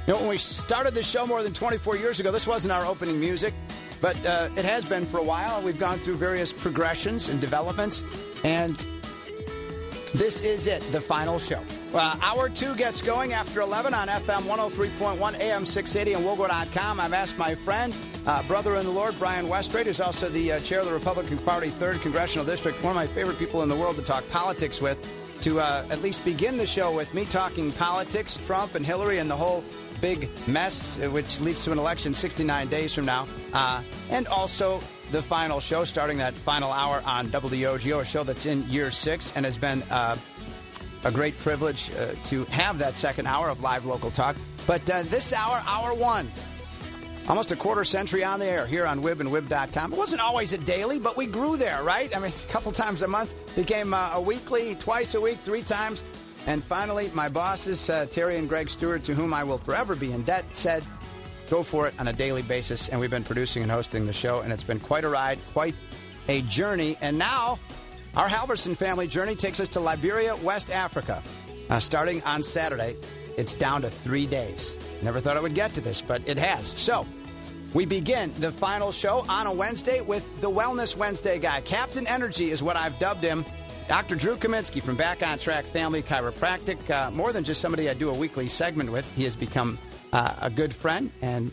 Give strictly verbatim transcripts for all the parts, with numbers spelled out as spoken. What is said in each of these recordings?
You know, when we started the show more than twenty-four years ago, this wasn't our opening music, but uh, it has been for a while. We've gone through various progressions and developments, and this is it, the final show. Uh, hour two gets going after eleven on F M one oh three point one, A M six eighty, and Wogo dot com. I've asked my friend, uh, brother in the Lord, Brian Westrate, who's also the uh, chair of the Republican Party, third Congressional District, one of my favorite people in the world to talk politics with, to uh, at least begin the show with me talking politics, Trump and Hillary and the whole big mess, which leads to an election sixty-nine days from now, uh, and also the final show, starting that final hour on W O G O, a show that's in year six and has been uh, a great privilege uh, to have that second hour of live local talk. But uh, this hour, hour one, almost a quarter century on the air here on Wib and Wib dot com. It wasn't always a daily, but we grew there, right? I mean, a couple times a month became uh, a weekly, twice a week, three times. And finally, my bosses, uh, Terry and Greg Stewart, to whom I will forever be in debt, said, go for it on a daily basis. And we've been producing and hosting the show, and it's been quite a ride, quite a journey. And now, our Halverson family journey takes us to Liberia, West Africa. Uh, starting on Saturday, it's down to three days. Never thought it would get to this, but it has. So, we begin the final show on a Wednesday with the Wellness Wednesday guy. Captain Energy is what I've dubbed him. Doctor Drew Kaminsky from Back on Track Family Chiropractic. Uh, more than just somebody I do a weekly segment with, he has become uh, a good friend. And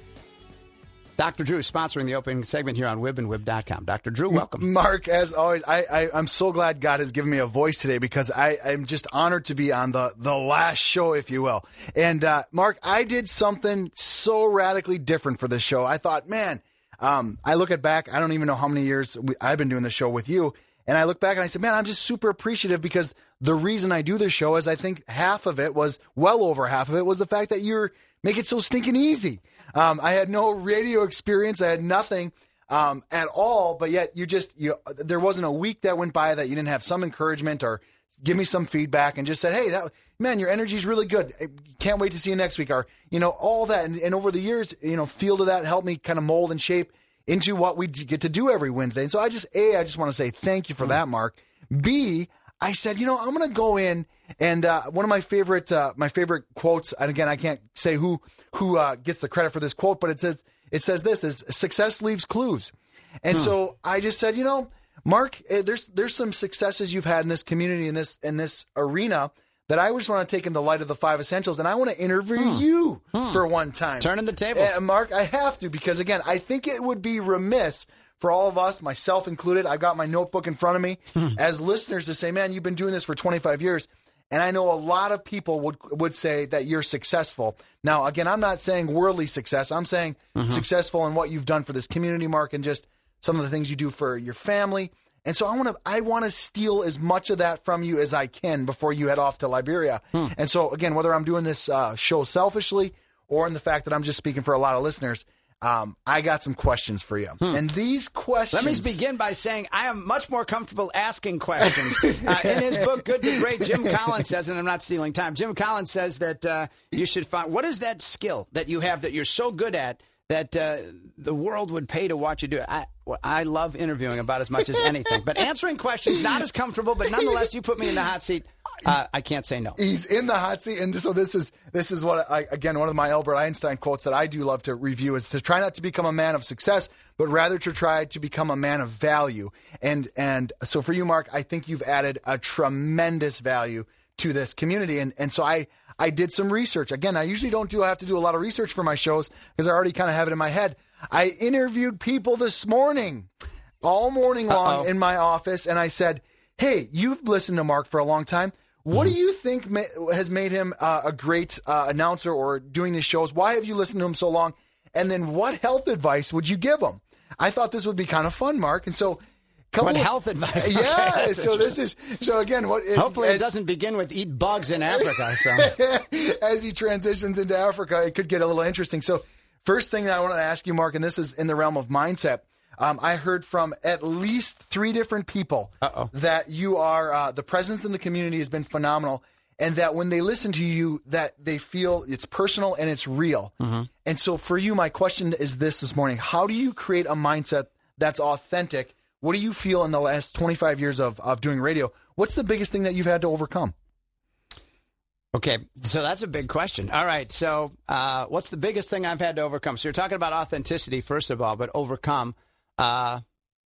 Doctor Drew is sponsoring the opening segment here on Wib and Wib dot com. Doctor Drew, welcome. Mark, as always, I, I, I'm so glad God has given me a voice today because I, I'm just honored to be on the, the last show, if you will. And, uh, Mark, I did something so radically different for this show. I thought, man, um, I look at back, I don't even know how many years we, I've been doing the show with you. And I look back and I said, man, I'm just super appreciative because the reason I do this show is I think half of it was, well over half of it was the fact that you're make it so stinking easy. Um, I had no radio experience. I had nothing um, at all, but yet you just, you, there wasn't a week that went by that you didn't have some encouragement or give me some feedback and just said, hey, that man, your energy's really good. Can't wait to see you next week. Or, you know, all that. And, and over the years, you know, field of that helped me kind of mold and shape into what we get to do every Wednesday. And so I just, A, I just want to say thank you for that, Mark. B, I said, you know, I'm going to go in and uh, one of my favorite, uh, my favorite quotes, and again, I can't say who, who uh, gets the credit for this quote, but it says, it says this is success leaves clues. And hmm. so I just said, you know, Mark, there's, there's some successes you've had in this community, in this, in this arena that I just want to take in the light of the five essentials, and I want to interview hmm. you hmm. for one time. Turning the tables. Uh, Mark, I have to, because again, I think it would be remiss for all of us, myself included. I've got my notebook in front of me as listeners to say, man, you've been doing this for twenty-five years. And I know a lot of people would would say that you're successful. Now, again, I'm not saying worldly success. I'm saying mm-hmm. successful in what you've done for this community, Mark, and just some of the things you do for your family. And so I want to I want to steal as much of that from you as I can before you head off to Liberia. Hmm. And so, again, whether I'm doing this uh, show selfishly or in the fact that I'm just speaking for a lot of listeners, um, I got some questions for you. Hmm. And these questions... Let me begin by saying I am much more comfortable asking questions. uh, in his book, Good to Great, Jim Collins says, and I'm not stealing time, Jim Collins says that uh, you should find... What is that skill that you have that you're so good at that uh, the world would pay to watch you do it? I, I love interviewing about as much as anything. But answering questions, not as comfortable, but nonetheless, you put me in the hot seat. Uh, I can't say no. He's in the hot seat. And so this is this is what, I, again, one of my Albert Einstein quotes that I do love to review is to try not to become a man of success, but rather to try to become a man of value. And, and so for you, Mark, I think you've added a tremendous value to this community. And, and so I... I did some research. Again, I usually don't do, I have to do a lot of research for my shows because I already kind of have it in my head. I interviewed people this morning, all morning long Uh-oh. in my office, and I said, hey, you've listened to Mark for a long time. What mm-hmm. do you think ma- has made him uh, a great uh, announcer or doing these shows? Why have you listened to him so long? And then what health advice would you give him? I thought this would be kind of fun, Mark. And so Couple what health advice? Yeah. Okay, so this is so again. What it, hopefully it as, doesn't begin with eat bugs in Africa. So as he transitions into Africa, it could get a little interesting. So first thing that I want to ask you, Mark, and this is in the realm of mindset. Um, I heard from at least three different people Uh-oh. that you are uh, the presence in the community has been phenomenal, and that when they listen to you, that they feel it's personal and it's real. Mm-hmm. And so for you, my question is this this morning: how do you create a mindset that's authentic? What do you feel in the last twenty-five years of, of doing radio? What's the biggest thing that you've had to overcome? Okay, so that's a big question. All right, so uh, what's the biggest thing I've had to overcome? So you're talking about authenticity, first of all, but overcome. Uh,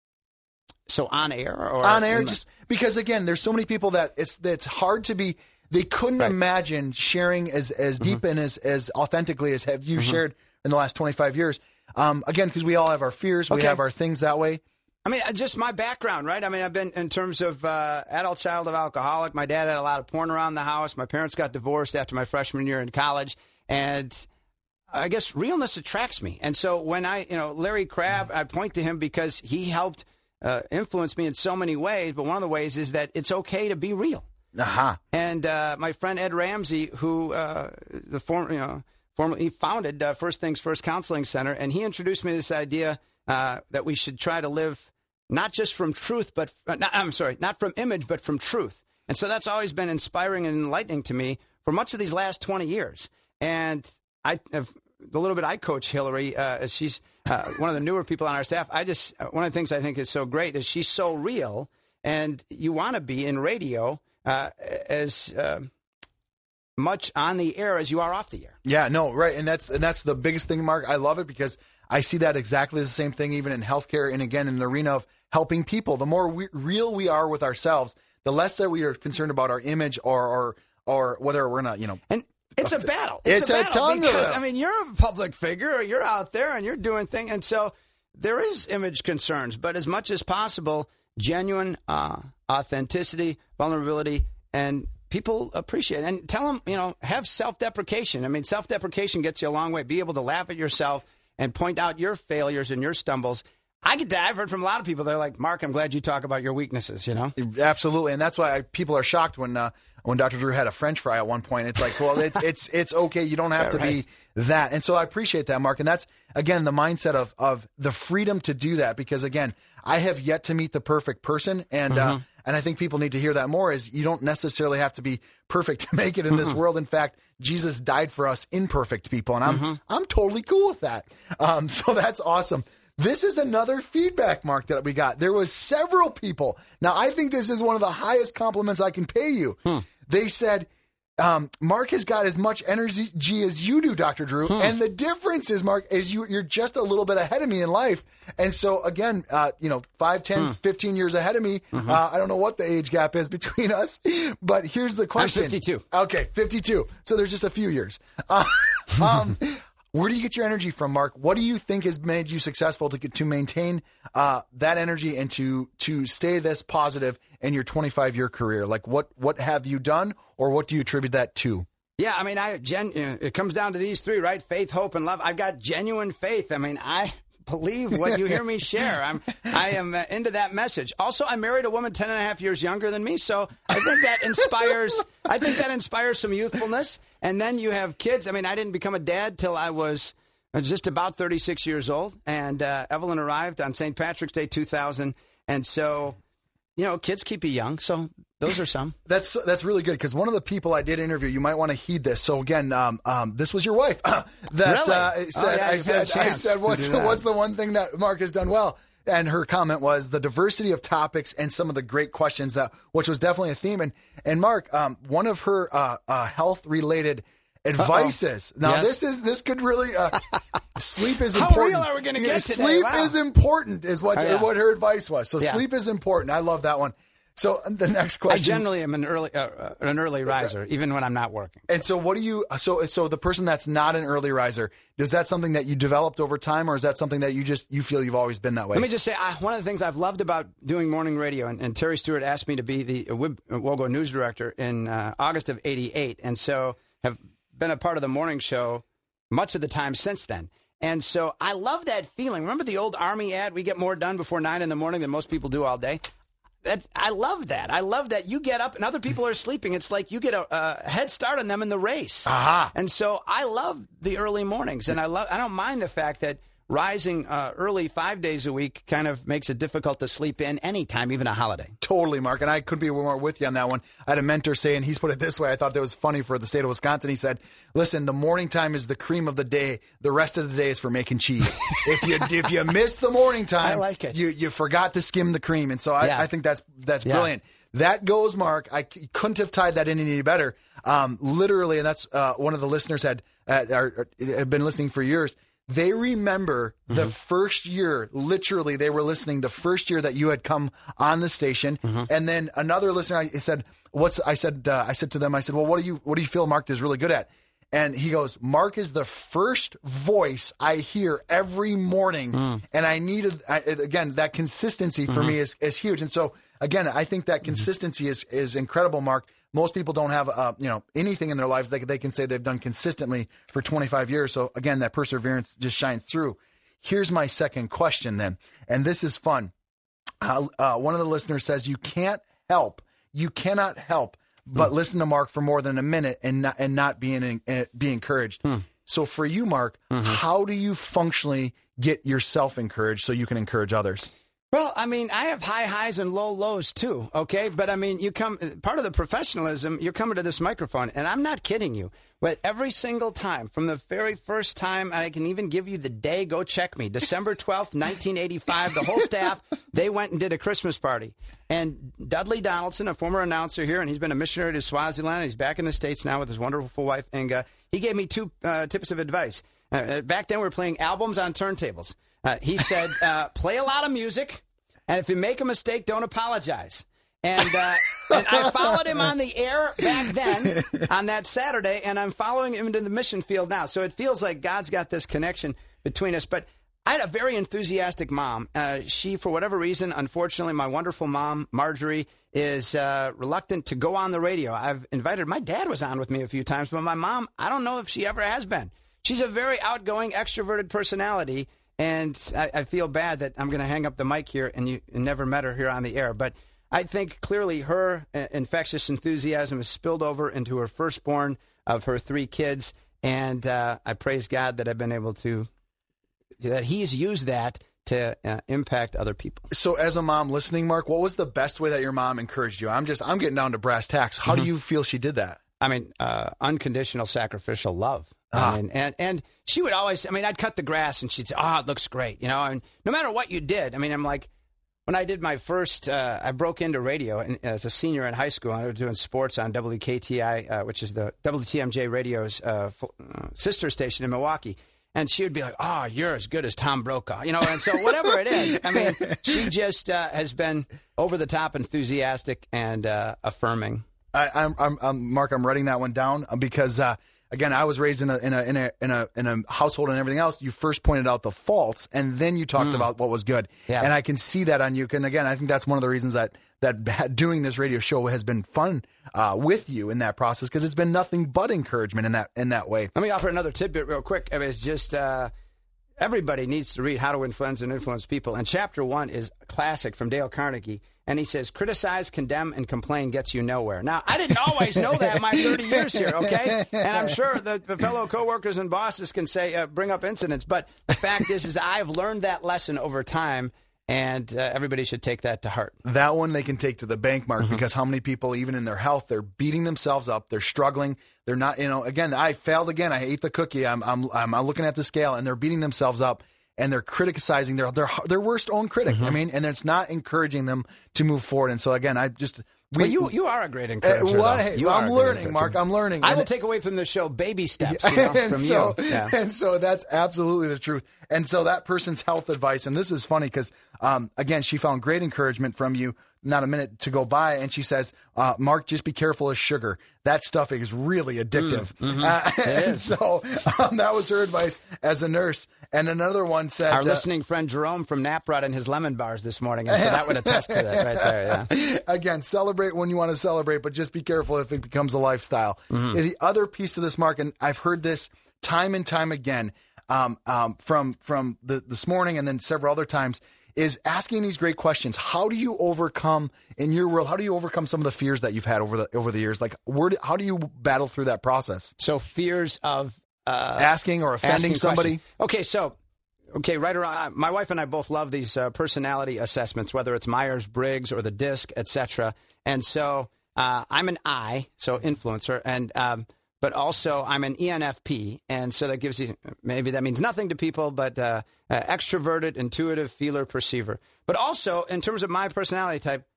so on air? Or on air, just because, again, there's so many people that it's it's hard to be, they couldn't right. imagine sharing as, as deep mm-hmm. and as, as authentically as have you mm-hmm. shared in the last twenty-five years. Um, again, because we all have our fears, we okay. have our things that way. I mean, just my background, right? I mean, I've been, in terms of uh, adult child of alcoholic, my dad had a lot of porn around the house. My parents got divorced after my freshman year in college. And I guess realness attracts me. And so when I, you know, Larry Crabb, I point to him because he helped uh, influence me in so many ways. But one of the ways is that it's okay to be real. Uh-huh. And uh, my friend Ed Ramsey, who uh, the former, you know, formerly he founded uh, First Things First Counseling Center, and he introduced me to this idea uh, that we should try to live not just from truth, but uh, not, I'm sorry, not from image, but from truth. And so that's always been inspiring and enlightening to me for much of these last twenty years. And I have the little bit I coach Hillary. Uh, she's uh, one of the newer people on our staff. I just uh, one of the things I think is so great is she's so real, and you want to be in radio uh, as uh, much on the air as you are off the air. Yeah, no, right, and that's and that's the biggest thing, Mark. I love it because I see that exactly the same thing even in healthcare and, again, in the arena of helping people. The more we, real we are with ourselves, the less that we are concerned about our image or or, or whether we're not, you know. And it's a battle. It's, it's a, a battle because, of I mean, you're a public figure. You're out there and you're doing things. And so there is image concerns. But as much as possible, genuine uh, authenticity, vulnerability, and people appreciate it. And tell them, you know, have self-deprecation. I mean, self-deprecation gets you a long way. Be able to laugh at yourself and point out your failures and your stumbles. I get that. I've heard from a lot of people. They're like, Mark, I'm glad you talk about your weaknesses, you know? Absolutely. And that's why I, people are shocked when uh, when Doctor Drew had a French fry at one point. It's like, well, it, it's it's okay. You don't have yeah, to right. be that. And so I appreciate that, Mark. And that's, again, the mindset of, of the freedom to do that. Because, again, I have yet to meet the perfect person. And mm-hmm. uh, and I think people need to hear that more is you don't necessarily have to be perfect to make it in mm-hmm. this world. In fact, Jesus died for us imperfect people. And I'm mm-hmm. I'm totally cool with that. Um, so that's awesome. This is another feedback, Mark, that we got. There was several people. Now, I think this is one of the highest compliments I can pay you. Hmm. They said, um, Mark has got as much energy as you do, Doctor Drew. Hmm. And the difference is, Mark, is you, you're just a little bit ahead of me in life. And so, again, uh, you know, five, ten, hmm. fifteen years ahead of me. Mm-hmm. Uh, I don't know what the age gap is between us. But here's the question. I'm fifty-two. Okay, fifty-two. So there's just a few years. Uh, um Where do you get your energy from, Mark? What do you think has made you successful to to maintain uh, that energy and to to stay this positive in your twenty-five year career? Like, what what have you done, or what do you attribute that to? Yeah, I mean, I gen, you know, it comes down to these three, right? Faith, hope, and love. I've got genuine faith. I mean, I believe what you hear me share. I'm I am uh, into that message. Also, I married a woman ten and a half years younger than me, so I think that inspires. I think that inspires some youthfulness. And then you have kids. I mean, I didn't become a dad till I was just about thirty-six years old. And uh, Evelyn arrived on Saint Patrick's Day two thousand. And so, you know, kids keep you young. So those are some. That's that's really good because one of the people I did interview, you might want to heed this. So again, um, um, this was your wife. that really? uh, said, oh, yeah, I said, I said, what's the, what's the one thing that Mark has done well? And her comment was the diversity of topics and some of the great questions that, which was definitely a theme. And and Mark, um, one of her uh, uh, health related advices. Uh-oh. Now yes. this is this could really uh, sleep is How important. How real are we going to get today? Sleep wow. is important is what oh, yeah. what her advice was. So yeah. sleep is important. I love that one. So the next question. I generally am an early uh, an early riser, even when I'm not working. And so, what do you? So, so the person that's not an early riser, is that something that you developed over time, or is that something that you just you feel you've always been that way? Let me just say, I, one of the things I've loved about doing morning radio, and, and Terry Stewart asked me to be the uh, Wogo news director in uh, August of eighty-eight, and so have been a part of the morning show much of the time since then. And so I love that feeling. Remember the old Army ad? We get more done before nine in the morning than most people do all day. That, I love that. I love that you get up and other people are sleeping. It's like you get a, a head start on them in the race. Uh-huh. And so I love the early mornings, and I love. I don't mind the fact that rising uh, early five days a week kind of makes it difficult to sleep in any time, even a holiday. Totally, Mark. And I couldn't be more with you on that one. I had a mentor say, and he's put it this way. I thought that was funny for the state of Wisconsin. He said, listen, the morning time is the cream of the day. The rest of the day is for making cheese. if you if you miss the morning time, I like it. You, you forgot to skim the cream. And so I, yeah. I think that's that's yeah. brilliant. that goes, Mark. I c- couldn't have tied that in any better. Um, literally, and that's uh, one of the listeners had uh, are, had been listening for years. They remember mm-hmm. the first year, literally, they were listening the first year that you had come on the station. Mm-hmm. And then another listener, I said, "What's?" I said, uh, "I said to them, I said, well, what do you what do you feel Mark is really good at?" And he goes, "Mark is the first voice I hear every morning, mm. and I needed I, again that consistency for mm-hmm. me is is huge." And so again, I think that consistency mm-hmm. is is incredible, Mark. Most people don't have, uh, you know, anything in their lives that they can say they've done consistently for twenty-five years. So again, that perseverance just shines through. Here's my second question then, and this is fun. Uh, uh, one of the listeners says, you can't help, you cannot help but mm. listen to Mark for more than a minute and not, and not be, in, uh, be encouraged. Mm. So for you, Mark, mm-hmm. how do you functionally get yourself encouraged so you can encourage others? Well, I mean, I have high highs and low lows too, okay? But I mean, you come, part of the professionalism, you're coming to this microphone, and I'm not kidding you, but every single time, from the very first time, and I can even give you the day, go check me, December twelfth, nineteen eighty-five, the whole staff, they went and did a Christmas party. And Dudley Donaldson, a former announcer here, and he's been a missionary to Swaziland, he's back in the States now with his wonderful wife, Inga, he gave me two uh, tips of advice. Uh, back then, we were playing albums on turntables. Uh, he said, uh, play a lot of music, and if you make a mistake, don't apologize. And, uh, and I followed him on the air back then on that Saturday, and I'm following him into the mission field now. So it feels like God's got this connection between us. But I had a very enthusiastic mom. Uh, she, for whatever reason, unfortunately, my wonderful mom, Marjorie, is uh, reluctant to go on the radio. I've invited, my dad was on with me a few times, but my mom, I don't know if she ever has been. She's a very outgoing, extroverted personality. And I, I feel bad that I'm going to hang up the mic here and you and never met her here on the air. But I think clearly her uh, infectious enthusiasm has spilled over into her firstborn of her three kids. And uh, I praise God that I've been able to, that he's used that to uh, impact other people. So as a mom listening, Mark, what was the best way that your mom encouraged you? I'm just, I'm getting down to brass tacks. How mm-hmm. do you feel she did that? I mean, uh, unconditional sacrificial love. Ah. I mean, and, and she would always, I mean, I'd cut the grass and she'd say, oh, it looks great. You know, and no matter what you did, I mean, I'm like, when I did my first, uh, I broke into radio and, as a senior in high school. I was doing sports on W K T I, uh, which is the W T M J radio's uh, uh, sister station in Milwaukee. And she would be like, oh, you're as good as Tom Brokaw. You know, and so whatever it is, I mean, she just uh, has been over the top enthusiastic and uh, affirming. I, I'm, I'm, I'm, Mark, I'm writing that one down because, uh, again, I was raised in a in a in a in a in a household and everything else. You first pointed out the faults, and then you talked mm. about what was good. Yeah. And I can see that on you. And again, I think that's one of the reasons that that doing this radio show has been fun uh, with you in that process, because it's been nothing but encouragement in that in that way. Let me offer another tidbit real quick. I mean, it's just uh, everybody needs to read How to Influence and Influence People, and chapter one is a classic from Dale Carnegie. And he says, criticize, condemn, and complain gets you nowhere. Now, I didn't always know that in my thirty years here, okay? And I'm sure the, the fellow coworkers and bosses can say, uh, bring up incidents. But the fact is, is I've learned that lesson over time, and uh, everybody should take that to heart. That one they can take to the bank, Mark, mm-hmm. because how many people, even in their health, they're beating themselves up, they're struggling, they're not, you know, again, I failed again, I ate the cookie, I'm, I'm, I'm looking at the scale, and they're beating themselves up. And they're criticizing their their their worst own critic. Mm-hmm. I mean, and it's not encouraging them to move forward. And so again, I just we, well, you you are a great encourager. Uh, well, hey, you I'm learning, Mark. I'm learning. I and will take away from the show baby steps you know, from so, you. Yeah. And so that's absolutely the truth. And so that person's health advice, and this is funny because um, again, she found great encouragement from you. Not a minute to go by, and she says, uh, "Mark, just be careful of sugar. That stuff is really addictive." Mm, mm-hmm. uh, and is. so um, that was her advice as a nurse. And another one said, "Our uh, listening friend Jerome from Nap brought in his lemon bars this morning, and so that would attest to that right there." Yeah. Again, celebrate when you want to celebrate, but just be careful if it becomes a lifestyle. Mm-hmm. The other piece of this, Mark, and I've heard this time and time again um, um, from from the, this morning, and then several other times, is asking these great questions. How do you overcome in your world? How do you overcome some of the fears that you've had over the over the years? Like, where do, how do you battle through that process? So fears of uh, asking or offending asking somebody. Questions. Okay, so okay, right around. My wife and I both love these uh, personality assessments, whether it's Myers-Briggs or the DISC, et cetera. And so uh, I'm an I, so influencer, and um, but also I'm an E N F P, and so that gives you, maybe that means nothing to people, but uh, uh, extroverted, intuitive, feeler, perceiver. But also, in terms of my personality type,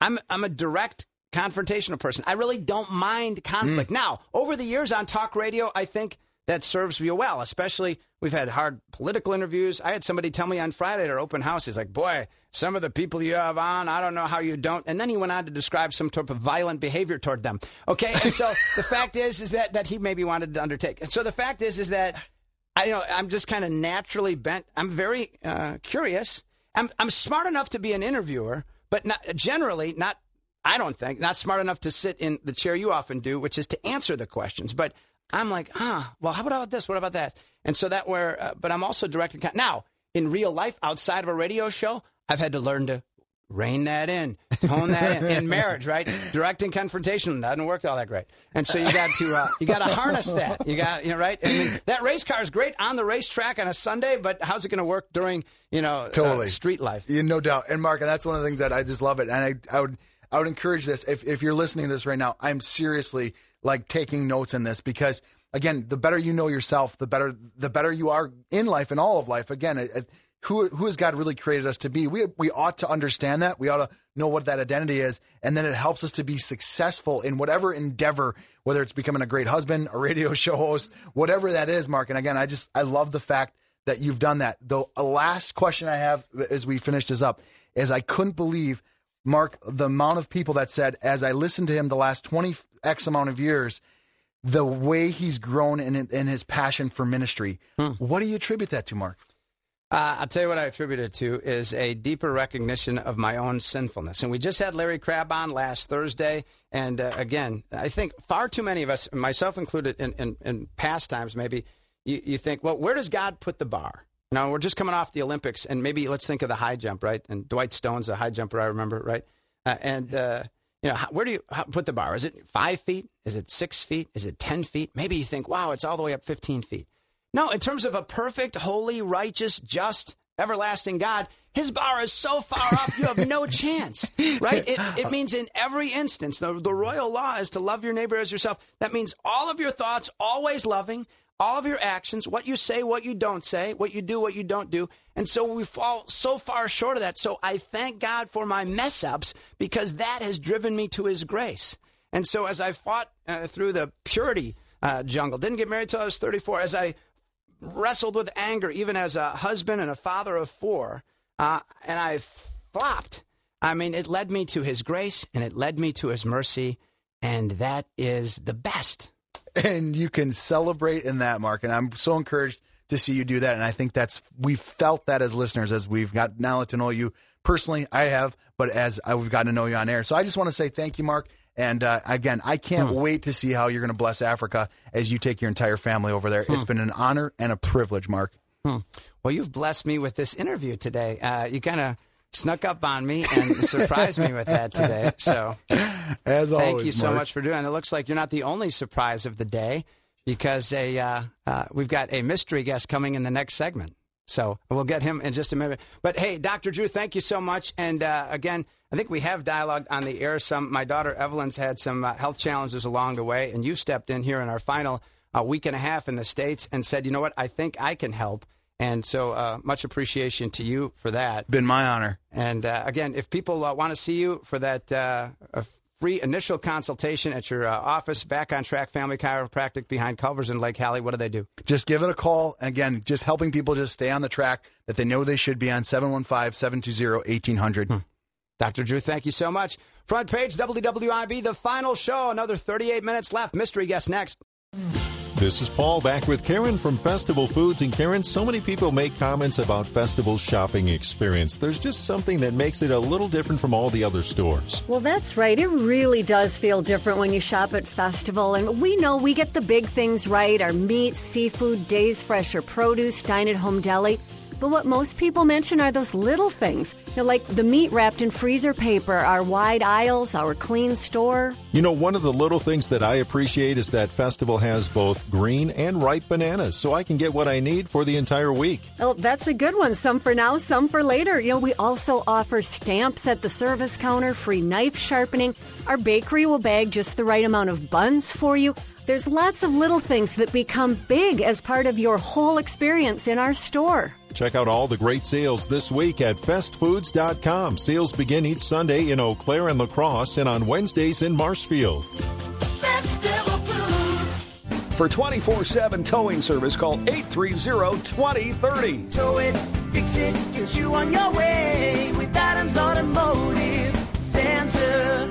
I'm I'm a direct confrontational person. I really don't mind conflict. Mm. Now, over the years on talk radio, I think that serves you well, especially we've had hard political interviews. I had somebody tell me on Friday at our open house, he's like, boy, some of the people you have on, I don't know how you don't. And then he went on to describe some type of violent behavior toward them. Okay, and so the fact is, is that, that he maybe wanted to undertake. And so the fact is, is that I, you know, I'm just kind of naturally bent. I'm very uh, curious. I'm, I'm smart enough to be an interviewer, but not, generally not, I don't think, not smart enough to sit in the chair you often do, which is to answer the questions. But I'm like, ah, well, how about this? What about that? And so that where, uh, but I'm also directing. Now, in real life, outside of a radio show, I've had to learn to rein that in, tone that in. In marriage, right? Directing confrontation doesn't work all that great. And so you got to, uh, you got to harness that. You got, you know, right? I mean, that race car is great on the racetrack on a Sunday, but how's it going to work during, you know, totally. uh, street life? Yeah, no doubt. And Mark, and that's one of the things that I just love it. And I, I would, I would encourage this. If if you're listening to this right now, I'm seriously like taking notes in this because, again, the better you know yourself, the better the better you are in life and all of life. Again, it, it, who who has God really created us to be? We we ought to understand that. We ought to know what that identity is, and then it helps us to be successful in whatever endeavor, whether it's becoming a great husband, a radio show host, whatever that is, Mark. And again, I just I love the fact that you've done that. The last question I have as we finish this up is I couldn't believe, Mark, the amount of people that said, as I listened to him the last twenty X amount of years, the way he's grown in, in his passion for ministry. Hmm. What do you attribute that to, Mark? Uh, I'll tell you what I attribute it to is a deeper recognition of my own sinfulness. And we just had Larry Crabb on last Thursday. And uh, again, I think far too many of us, myself included, in, in, in past times maybe, you, you think, well, where does God put the bar? You know, we're just coming off the Olympics, and maybe let's think of the high jump, right? And Dwight Stone's a high jumper, I remember, right? Uh, and, uh, you know, how, where do you how, put the bar? Is it five feet? Is it six feet? Is it ten feet? Maybe you think, wow, it's all the way up fifteen feet. No, in terms of a perfect, holy, righteous, just, everlasting God, his bar is so far up, you have no chance, right? It, it means in every instance, the, the royal law is to love your neighbor as yourself. That means all of your thoughts, always loving, all of your actions, what you say, what you don't say, what you do, what you don't do. And so we fall so far short of that. So I thank God for my mess-ups because that has driven me to his grace. And so as I fought uh, through the purity uh, jungle, didn't get married till I was thirty-four, as I wrestled with anger, even as a husband and a father of four, uh, and I flopped. I mean, it led me to his grace, and it led me to his mercy, and that is the best. And you can celebrate in that, Mark, and I'm so encouraged to see you do that, and I think that's, we've felt that as listeners, as we've got now to know you personally, I have, but as I, we've gotten to know you on air. So I just want to say thank you, Mark. And uh, again, I can't hmm. wait to see how you're going to bless Africa as you take your entire family over there. Hmm. It's been an honor and a privilege, Mark. Hmm. Well, you've blessed me with this interview today. Uh, you kind of snuck up on me and surprised me with that today. So as always, thank you so Mark. much for doing it. It looks like you're not the only surprise of the day because a uh, uh, we've got a mystery guest coming in the next segment. So we'll get him in just a minute. But, hey, Doctor Drew, thank you so much. And, uh, again, I think we have dialogued on the air some. My daughter Evelyn's had some uh, health challenges along the way, and you stepped in here in our final uh, week and a half in the States and said, you know what, I think I can help. And so uh, much appreciation to you for that. Been my honor. And, uh, again, if people uh, want to see you for that uh, free initial consultation at your uh, office, Back on Track Family Chiropractic behind Culver's in Lake Hallie, what do they do? Just give it a call. Again, just helping people just stay on the track that they know they should be on, seven one five, seven two zero, one eight hundred. Hmm. Doctor Drew, thank you so much. Front page, W W I B, the final show. Another thirty-eight minutes left. Mystery guest next. This is Paul back with Karen from Festival Foods. And Karen, so many people make comments about Festival's shopping experience. There's just something that makes it a little different from all the other stores. Well, that's right. It really does feel different when you shop at Festival. And we know we get the big things right. Our meat, seafood, days fresher produce, dine at home deli. But what most people mention are those little things, you know, like the meat wrapped in freezer paper, our wide aisles, our clean store. You know, one of the little things that I appreciate is that Festival has both green and ripe bananas, so I can get what I need for the entire week. Oh, that's a good one. Some for now, some for later. You know, we also offer stamps at the service counter, free knife sharpening. Our bakery will bag just the right amount of buns for you. There's lots of little things that become big as part of your whole experience in our store. Check out all the great sales this week at fest foods dot com. Sales begin each Sunday in Eau Claire and La Crosse and on Wednesdays in Marshfield. Festival Foods. For twenty-four seven towing service, call eight three zero, two zero three zero. Tow it, fix it, get you on your way with Adams Automotive Center.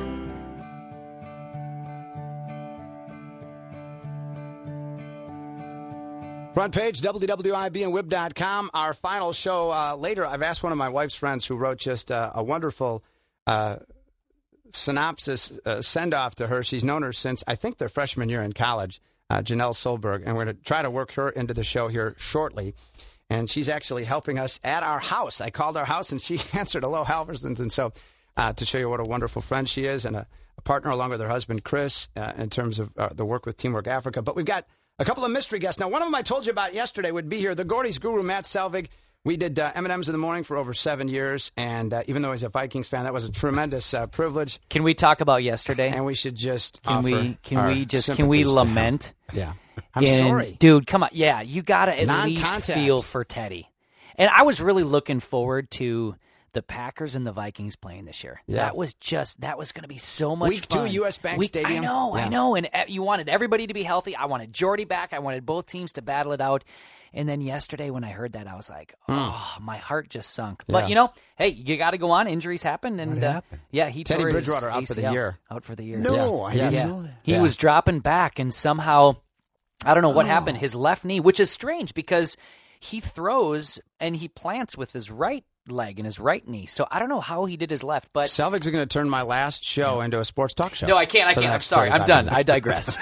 Front page, W W I B and Wib dot com. Our final show uh, later. I've asked one of my wife's friends who wrote just uh, a wonderful uh, synopsis, uh, send-off to her. She's known her since, I think, their freshman year in college, uh, Janelle Solberg. And we're going to try to work her into the show here shortly. And she's actually helping us at our house. I called our house, and she answered, hello, Halversons. And so uh, to show you what a wonderful friend she is and a, a partner along with her husband, Chris, uh, in terms of uh, the work with Teamwork Africa. But we've got a couple of mystery guests. Now, one of them I told you about yesterday would be here, the Gordy's guru, Matt Selvig. We did uh, M and M's in the morning for over seven years, and uh, even though he's a Vikings fan, that was a tremendous uh, privilege. Can we talk about yesterday? And we should just can offer we can our we just can we sympathies to lament? him. Yeah, I'm And, sorry, dude. Come on, yeah, you gotta at least Non-contact. feel for Teddy. And I was really looking forward to the Packers and the Vikings playing this year. Yeah. That was just that was going to be so much Week fun. two, U S Bank Week, Stadium. I know, Yeah. I know. And uh, you wanted everybody to be healthy. I wanted Jordy back. I wanted both teams to battle it out. And then yesterday when I heard that, I was like, oh, my heart just sunk. Yeah. But, you know, hey, you got to go on. Injuries happen. And What happened? Uh, yeah, he Teddy tore his Bridgewater out for the A C L. year. Out for the year. No, I Yeah. didn't Yeah. know that. He Yeah. was dropping back, and somehow, I don't know what happened, his left knee, which is strange because he throws and he plants with his right leg and his right knee. So I don't know how he did his left, but Selvig's going to turn my last show into a sports talk show. no, I can't. I for the can't. I'm next sorry. I'm thirty-five done. minutes. I digress.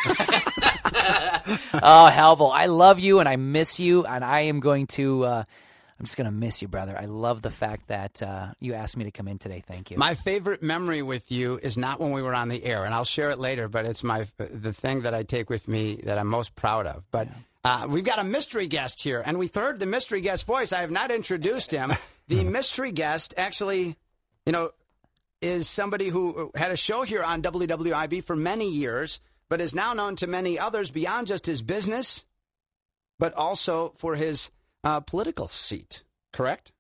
Oh, Halvo, I love you and I miss you, and I am going to. Uh, I'm just going to miss you, brother. I love the fact that uh, you asked me to come in today. Thank you. My favorite memory with you is not when we were on the air, and I'll share it later, but it's my the thing that I take with me that I'm most proud of. But uh, we've got a mystery guest here, and we heard the mystery guest voice. I have not introduced him. The mystery guest actually, you know, is somebody who had a show here on W W I B for many years, but is now known to many others beyond just his business, but also for his uh, political seat, correct?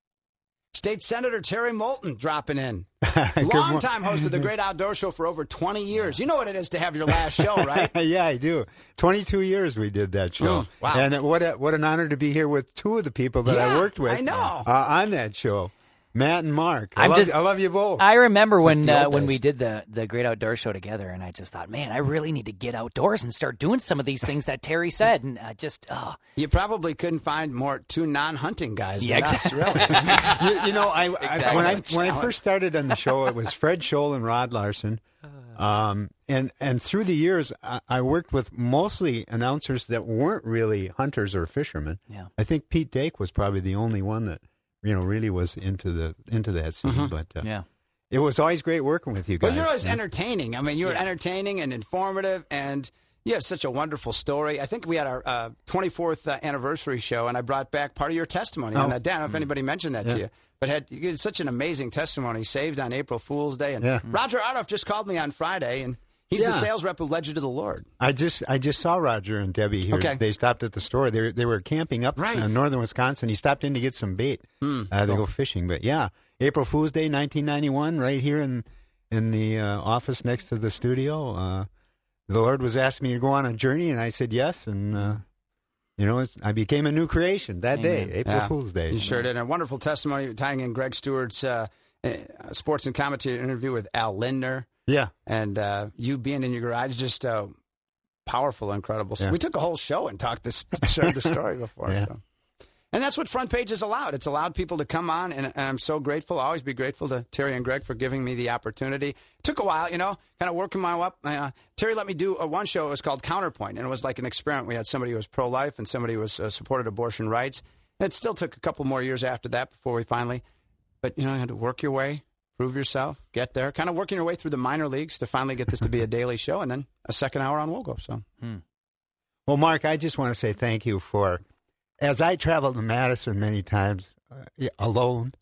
State Senator Terry Moulton dropping in. Long-time host of the Great Outdoor Show for over twenty years. You know what it is to have your last show, right? Yeah, I do. twenty-two years we did that show. Mm, wow. And it, what a, what an honor to be here with two of the people that Yeah, I worked with I know. Uh, on that show. Matt and Mark. I, I'm love, just- I love you both. I remember It's like when the uh, old when days. we did the the Great Outdoor Show together, and I just thought, man, I really need to get outdoors and start doing some of these things that Terry said, and I just, oh, You probably couldn't find more two non-hunting guys Yeah, than us, really. you, you know, I, Exactly. I when I That's a when I challenge. first started on the show, it was Fred Scholl and Rod Larson, um, and and through the years, I, I worked with mostly announcers that weren't really hunters or fishermen. Yeah. I think Pete Dake was probably the only one that you know really was into the into that scene. But uh, yeah. it was always great working with you guys. Well, you're always entertaining. I mean, you're entertaining and informative, and you have such a wonderful story. I think we had our uh, twenty-fourth uh, anniversary show, and I brought back part of your testimony on Oh. that day. I don't know if anybody mentioned that to Yeah. you, but had you had such an amazing testimony saved on April Fool's Day. And Yeah. Roger Ardoff just called me on Friday, and he's the Yeah. sales rep who led you to the Lord. I just I just saw Roger and Debbie here. Okay. They stopped at the store. They were, they were camping up Right. in northern Wisconsin. He stopped in to get some bait. Hmm. Uh, they go fishing. But yeah, April Fool's Day, nineteen ninety-one, right here in in the uh, office next to the studio. Uh, the Lord was asking me to go on a journey, and I said yes. And uh, you know, it's, I became a new creation that Amen. day, April Yeah, Fool's Day. You sure did. And a wonderful testimony tying in Greg Stewart's uh, uh, sports and commentary interview with Al Lindner. Yeah. And uh, you being in your garage, just uh, powerful, incredible. So Yeah. we took a whole show and talked this, shared the story before. Yeah. So. And that's what Front Page has allowed. It's allowed people to come on, and, and I'm so grateful. I'll always be grateful to Terry and Greg for giving me the opportunity. It took a while, you know, kind of working my way up. Uh, Terry let me do a one show. It was called Counterpoint, and it was like an experiment. We had somebody who was pro-life and somebody who was uh, supported abortion rights. And it still took a couple more years after that before we finally, but, you know, you had to work your way, prove yourself, get there, kind of working your way through the minor leagues to finally get this to be a daily show, and then a second hour on Wogo. So, Well, Mark, I just want to say thank you for, as I traveled to Madison many times uh, yeah, alone,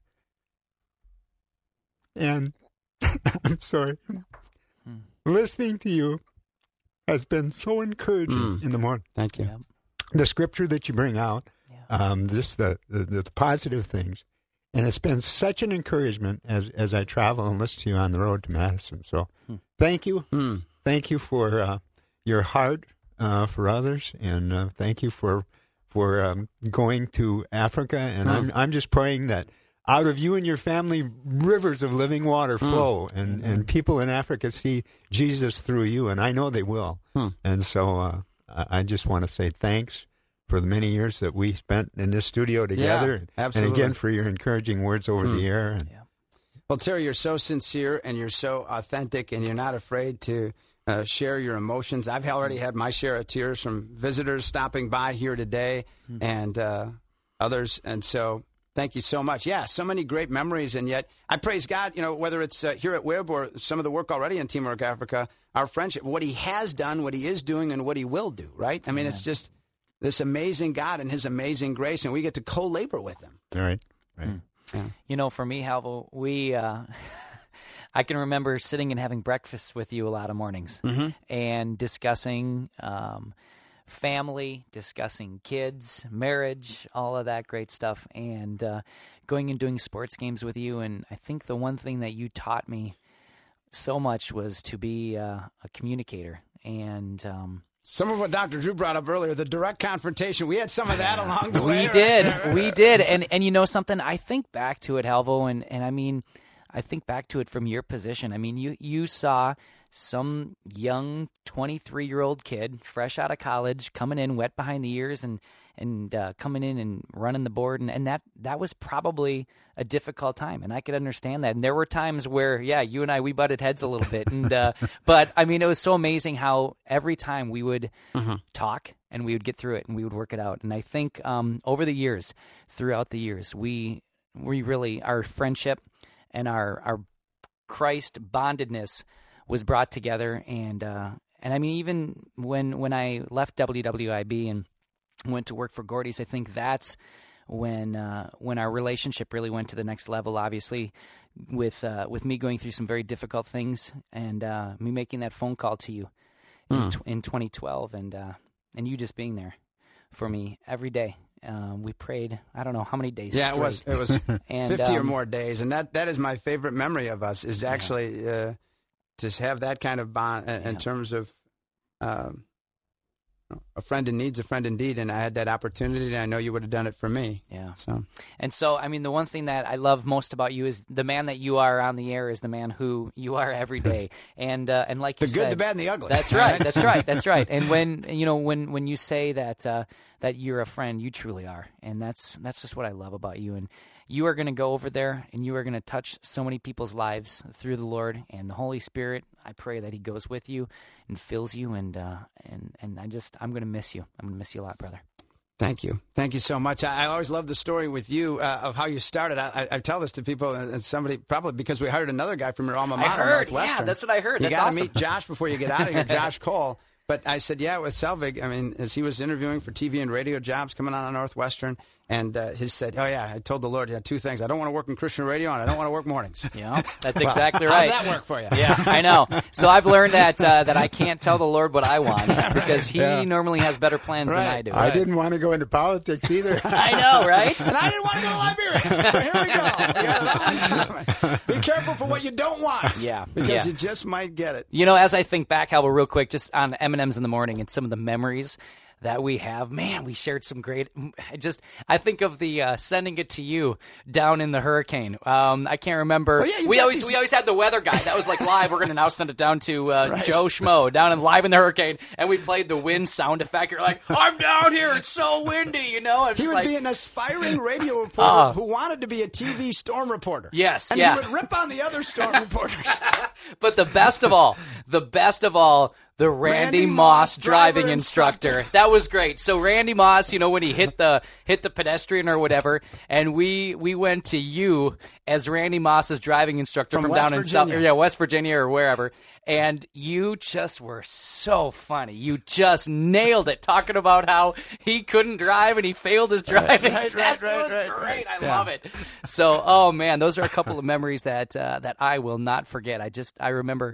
and I'm sorry, listening to you has been so encouraging Mm. in the morning. thank you. Yeah. The scripture that you bring out, um, just the, the, the positive things. And it's been such an encouragement as as I travel and listen to you on the road to Madison. So hmm. thank you. Hmm. Thank you for uh, your heart uh, for others, and uh, thank you for for um, going to Africa. And hmm. I'm I'm just praying that out of you and your family, rivers of living water flow, hmm. and, and people in Africa see Jesus through you, and I know they will. Hmm. And so uh, I just want to say thanks for the many years that we spent in this studio together. Yeah, absolutely. And again, for your encouraging words over mm. the air. And, yeah. Well, Terry, you're so sincere and you're so authentic, and you're not afraid to uh, share your emotions. I've already had my share of tears from visitors stopping by here today mm. and uh, others. And so thank you so much. Yeah, so many great memories. And yet I praise God, you know, whether it's uh, here at W I B or some of the work already in Teamwork Africa, our friendship, what he has done, what he is doing, and what he will do, right? I mean, yeah. it's just this amazing God and his amazing grace, and we get to co-labor with him. All right. Right. Mm. Yeah. You know, for me, Halvo, we, uh, I can remember sitting and having breakfast with you a lot of mornings mm-hmm. and discussing um, family, discussing kids, marriage, all of that great stuff, and uh, going and doing sports games with you. And I think the one thing that you taught me so much was to be uh, a communicator. And um, some of what Doctor Drew brought up earlier, the direct confrontation, we had some of that along the we way. We did. We did. And and you know something? I think back to it, Halvo, and, and I mean, I think back to it from your position. I mean, you, you saw some young twenty-three-year-old kid, fresh out of college, coming in wet behind the ears and, and uh, coming in and running the board. And, and that, that was probably a difficult time, and I could understand that. And there were times where, yeah, you and I, we butted heads a little bit. And uh, but, I mean, it was so amazing how every time we would mm-hmm. talk and we would get through it and we would work it out. And I think um, over the years, throughout the years, we we really, our friendship and our, our Christ bondedness was brought together. And, uh, and I mean, even when when I left W W I B and went to work for Gordy's, I think that's when uh, when our relationship really went to the next level, obviously, with uh, with me going through some very difficult things and uh, me making that phone call to you mm. in, t- in twenty twelve and uh, and you just being there for me every day. Uh, we prayed, I don't know how many days Yeah, straight. it was it was and, fifty um, or more days, and that, that is my favorite memory of us, is actually yeah. uh, to have that kind of bond in yeah. terms of um, a friend in need's a friend indeed, and I had that opportunity, and I know you would have done it for me. Yeah. So, and so, I mean, the one thing that I love most about you is the man that you are on the air is the man who you are every day, and uh, and like the you good, said, the bad, and the ugly. That's right. That's right. That's right. And when you know when when you say that uh, that you're a friend, you truly are, and that's that's just what I love about you. And you are going to go over there, and you are going to touch so many people's lives through the Lord and the Holy Spirit. I pray that He goes with you and fills you, and uh, and and I just I'm going to miss you. I'm going to miss you a lot, brother. Thank you. Thank you so much. I, I always love the story with you uh, of how you started. I, I, I tell this to people, and somebody, probably because we hired another guy from your alma mater, I heard, Northwestern. Yeah, that's what I heard. You got got to awesome. meet Josh before you get out of here, Josh Cole. But I said, yeah, with Selvig, I mean, as he was interviewing for T V and radio jobs coming on at Northwestern, and uh, he said, oh, yeah, I told the Lord, yeah, two things. I don't want to work in Christian radio, and I don't want to work mornings. Yeah, that's well, exactly right. How'd that work for you? Yeah, I know. So I've learned that uh, that I can't tell the Lord what I want, because He Yeah. normally has better plans Right. than I do. I didn't want to go into politics either. I know, right? And I didn't want to go to Liberia. So here we go. We got it all coming. Be careful for what you don't want. Yeah. Because Yeah. you just might get it. You know, as I think back, Halvo, real quick, just on M and M's in the morning and some of the memories that we have, man, we shared some great. I just, I think of the uh, sending it to you down in the hurricane. Um, I can't remember. Oh, yeah, you we got always, these- we always had the weather guy that was like live. We're gonna now send it down to uh, Right. Joe Schmo down in live in the hurricane, and we played the wind sound effect. You're like, I'm down here. It's so windy, you know. I'm He just would like, be an aspiring radio reporter Oh. who wanted to be a T V storm reporter. Yes, and yeah. he would rip on the other storm reporters. But the best of all, the best of all, the Randy, Randy Moss Moss driving driver instructor. instructor. That was great. So Randy Moss, you know, when he hit the hit the pedestrian or whatever, and we we went to you as Randy Moss's driving instructor From from, West down in South, Virginia. yeah, West Virginia or wherever. And you just were so funny. You just nailed it, talking about how he couldn't drive and he failed his driving right, test. right, it was right, great. right. I Yeah. love it. So, oh man, those are a couple of memories that uh, that I will not forget. I just I remember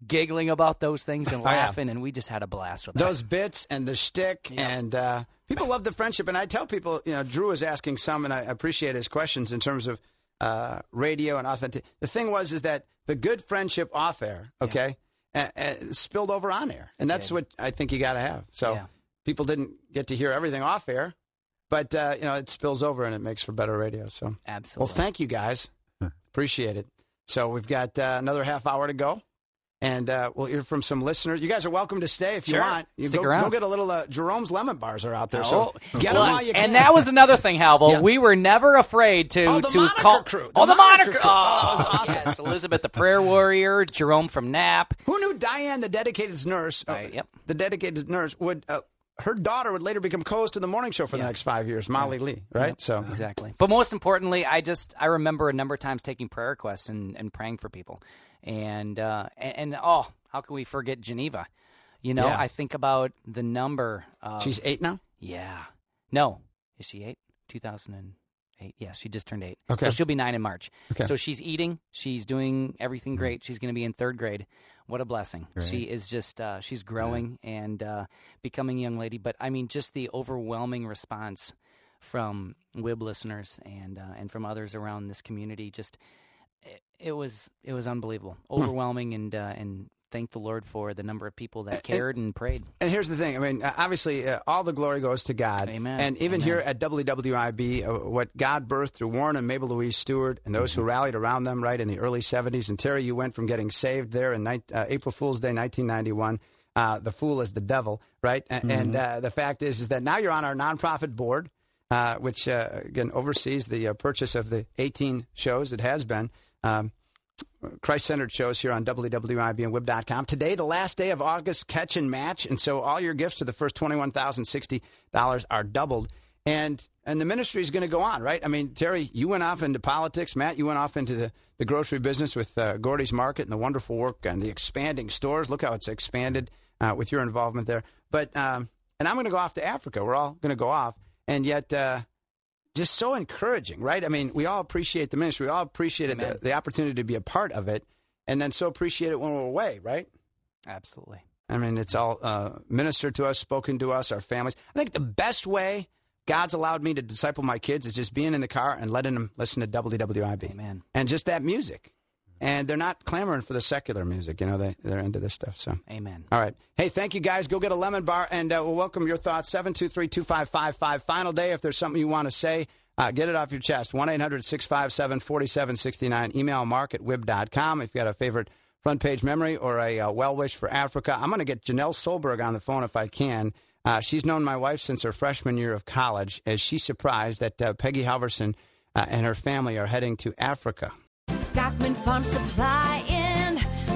giggling about those things and Oh, yeah. laughing, and we just had a blast with that. Those bits and the shtick, Yeah. and uh, people love the friendship. And I tell people, you know, Drew is asking some, and I appreciate his questions in terms of uh, radio and authentic. The thing was is that the good friendship off air, okay, uh, uh, spilled over on air, and that's what I think you got to have. So Yeah. people didn't get to hear everything off air, but uh, you know, it spills over and it makes for better radio. So Absolutely. well, thank you guys, appreciate it. So we've got uh, another half hour to go. And uh, we'll hear from some listeners. You guys are welcome to stay if you Sure. want. You Stick go, around. go get a little. Uh, Jerome's lemon bars are out there, so Oh, get well, them while you can. And that was another thing, Halville. Yeah. We were never afraid to Oh, the to moniker call. crew. The oh, the moniker moniker. crew. Oh, Oh, that was awesome. Yes, Elizabeth the Prayer Warrior, Jerome from Knapp. Who knew Diane, the dedicated nurse? uh, Right, yep. The dedicated nurse would. Uh, her daughter would later become co-host of the morning show for the next five years, Molly Lee. Right. Yep, So exactly. But most importantly, I just I remember a number of times taking prayer requests and, and praying for people, and uh, and, and oh, how can we forget Geneva? You know, Yeah. I think about the number. Of, she's eight now. Yeah. No. Is she eight? two thousand eight. Yes, she just turned eight. Okay. So she'll be nine in March. Okay. So she's eating. She's doing everything great. She's going to be in third grade. What a blessing. Great. She is just, uh, she's growing and uh, becoming a young lady. But, I mean, just the overwhelming response from W I B listeners and uh, and from others around this community, just, it, it was it was unbelievable. Overwhelming and uh, and thank the Lord for the number of people that cared and prayed. And here's the thing. I mean, uh, obviously, uh, all the glory goes to God. Amen. And even Amen. here at W W I B, uh, what God birthed through Warren and Mabel Louise Stewart and those who rallied around them, right, in the early seventies. And Terry, you went from getting saved there in ni- uh, April Fool's Day, nineteen ninety-one. Uh, the fool is the devil, right? A- And uh, the fact is, is that now you're on our nonprofit board, uh, which, uh, again, oversees the uh, purchase of the eighteen shows. It has been. Um, Christ-centered shows here on W W I B and W I B dot com. Today, the last day of August catch and match, and so all your gifts to the first twenty-one thousand sixty dollars are doubled. And and the ministry is going to go on, right? I mean, Terry, you went off into politics. Matt, you went off into the, the grocery business with uh, Gordy's Market and the wonderful work and the expanding stores. Look how it's expanded uh, with your involvement there. But um, and I'm going to go off to Africa. We're all going to go off, and yet. Uh, Just so encouraging, right? I mean, we all appreciate the ministry. We all appreciated the, the opportunity to be a part of it, and then so appreciate it when we're away, right? Absolutely. I mean, it's all uh, ministered to us, spoken to us, our families. I think the best way God's allowed me to disciple my kids is just being in the car and letting them listen to W W I B. Amen. And just that music. And they're not clamoring for the secular music. You know, they, they're into this stuff. So, Amen. all right. Hey, thank you, guys. Go get a lemon bar, and uh, we'll welcome your thoughts. seven two three, two five five five. Final day. If there's something you want to say, uh, get it off your chest. one eight hundred, six five seven, four seven six nine. Email mark at W I B dot com if you got a favorite front page memory or a uh, well wish for Africa. I'm going to get Janelle Solberg on the phone if I can. Uh, she's known my wife since her freshman year of college, as she's surprised that uh, Peggy Halverson uh, and her family are heading to Africa. Stockman Farm Supply and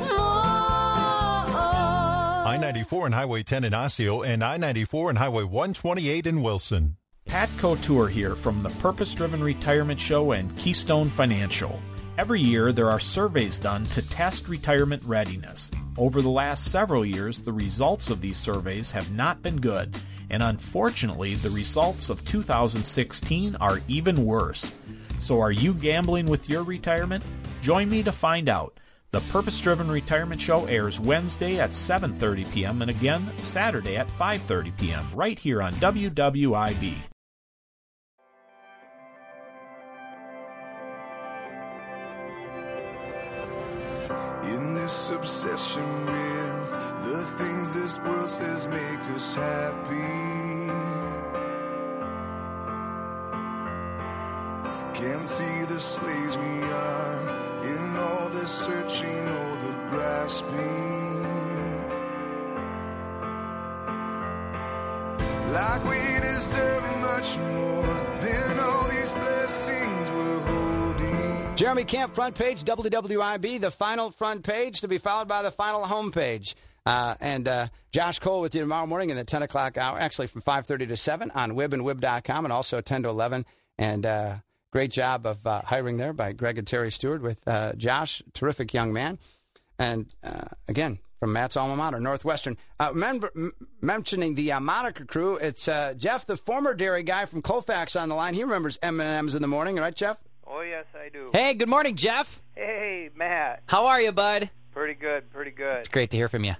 more. I ninety-four and Highway ten in Osseo and I ninety-four and Highway one twenty-eight in Wilson. Pat Couture here from the Purpose Driven Retirement Show and Keystone Financial. Every year, there are surveys done to test retirement readiness. Over the last several years, the results of these surveys have not been good, and unfortunately, the results of two thousand sixteen are even worse. So are you gambling with your retirement? Join me to find out. The Purpose Driven Retirement Show airs Wednesday at seven thirty p.m. and again Saturday at five thirty p.m. right here on W W I B. In this obsession with the things this world says make us happy, can't see the slaves we are in all the searching, all the grasping, like we deserve much more than all these blessings we're holding. Jeremy Camp, front page, W W I B, the final front page to be followed by the final home page. Uh, and uh, Josh Cole with you tomorrow morning in the ten o'clock hour, actually from five thirty to seven on W I B and W I B dot com, and also ten to eleven. And uh, great job of uh, hiring there by Greg and Terry Stewart with uh, Josh, terrific young man. And uh, again, from Matt's alma mater, Northwestern. Uh, member, m- mentioning the uh, moniker crew, it's uh, Jeff, the former dairy guy from Colfax on the line. He remembers M and M's in the morning, right, Jeff? Oh, yes, I do. Hey, good morning, Jeff. Hey, Matt. How are you, bud? Pretty good, pretty good. It's great to hear from you.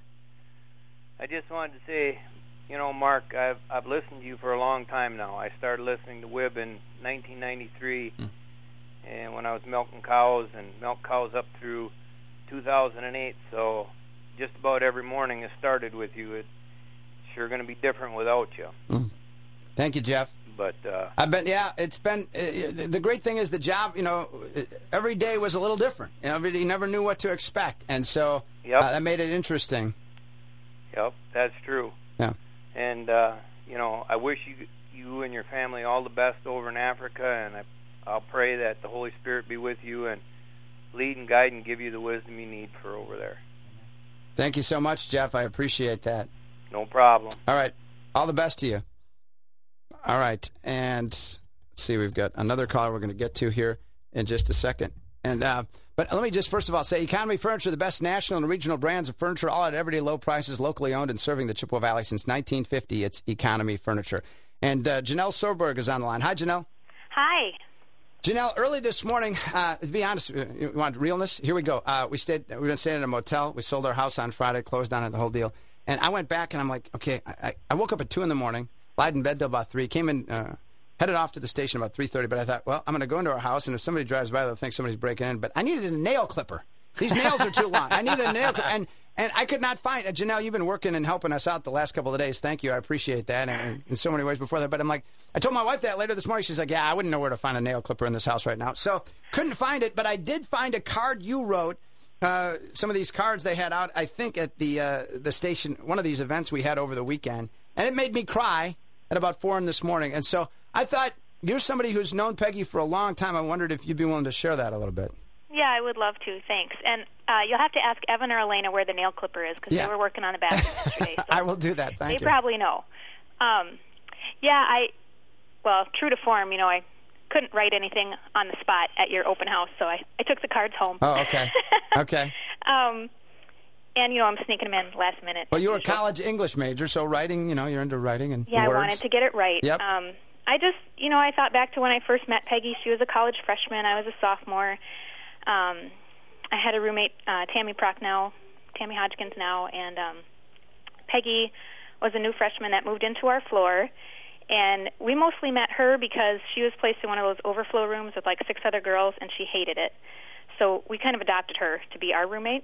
I just wanted to say, you know, Mark, I've I've listened to you for a long time now. I started listening to W I B in nineteen ninety-three, mm. and when I was milking cows, and milked cows up through two thousand eight. So just about every morning has started with you. It's sure going to be different without you. Mm. Thank you, Jeff. But uh, I've been, yeah, it's been. Uh, the great thing is the job. You know, every day was a little different. You know, you never knew what to expect, and so yep. uh, that made it interesting. Yep, that's true. Yeah. And uh, you know, I wish you you and your family all the best over in Africa, and I, I'll pray that the Holy Spirit be with you and lead and guide and give you the wisdom you need for over there. Thank you so much, Jeff. I appreciate that. No problem. All right. All the best to you. All right. And let's see, we've got another caller we're going to get to here in just a second. And uh, but let me just first of all say, Economy Furniture, the best national and regional brands of furniture, all at everyday low prices, locally owned and serving the Chippewa Valley since nineteen fifty. It's Economy Furniture. And uh, Janelle Sorberg is on the line. Hi, Janelle. Hi. Janelle, early this morning, uh, to be honest, you want realness? Here we go. Uh, we stayed. We've been staying in a motel. We sold our house on Friday, closed down, and the whole deal. And I went back, and I'm like, okay. I, I woke up at two in the morning, lied in bed till about three, came in, uh, headed off to the station about three thirty. But I thought, well, I'm going to go into our house, and if somebody drives by, they'll think somebody's breaking in. But I needed a nail clipper. These nails are too long. I needed a nail clipper, and and I could not find. Uh, Janelle, you've been working and helping us out the last couple of days. Thank you. I appreciate that, and, and in so many ways before that. But I'm like, I told my wife that later this morning. She's like, yeah, I wouldn't know where to find a nail clipper in this house right now. So couldn't find it, but I did find a card you wrote. Uh, some of these cards they had out, I think, at the uh, the station, one of these events we had over the weekend, and it made me cry at about four in this morning. And so I thought, you're somebody who's known Peggy for a long time. I wondered if you'd be willing to share that a little bit. Yeah, I would love to. Thanks. And uh, you'll have to ask Evan or Elena where the nail clipper is, because yeah. they were working on the bathroom yesterday. So I will do that. Thank they you. They probably know. Um, yeah, I, well, true to form, you know, I couldn't write anything on the spot at your open house, so I, I took the cards home. Oh, okay. Okay. um, and, you know, I'm sneaking them in last minute. Well, you were a college English major, so writing, you know, you're into writing and yeah, words. I wanted to get it right. Yep. Um, I just, you know, I thought back to when I first met Peggy. She was a college freshman. I was a sophomore. Um, I had a roommate, uh, Tammy Prochnow, Tammy Hodgkins now, and um, Peggy was a new freshman that moved into our floor. And we mostly met her because she was placed in one of those overflow rooms with like six other girls, and she hated it. So we kind of adopted her to be our roommate.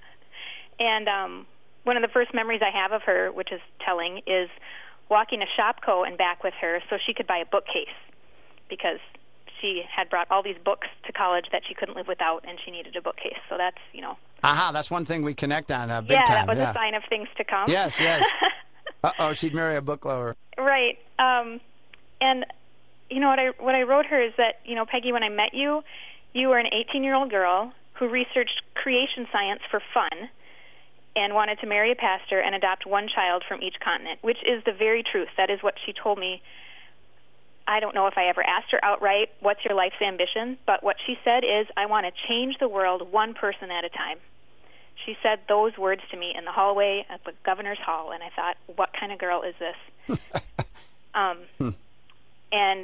and um, one of the first memories I have of her, which is telling, is walking to Shopko and back with her so she could buy a bookcase, because she had brought all these books to college that she couldn't live without, and she needed a bookcase. So that's, you know. Aha, that's one thing we connect on uh, big yeah, time. that was yeah. a sign of things to come. Yes, yes. Uh-oh, she'd marry a book lover. Right. Um, and, you know, what I what I wrote her is that, you know, Peggy, when I met you, you were an eighteen-year-old girl who researched creation science for fun and wanted to marry a pastor and adopt one child from each continent, which is the very truth. That is what she told me. I don't know if I ever asked her outright, what's your life's ambition? But what she said is, I want to change the world one person at a time. She said those words to me in the hallway at the governor's hall, and I thought, what kind of girl is this? um, hmm. And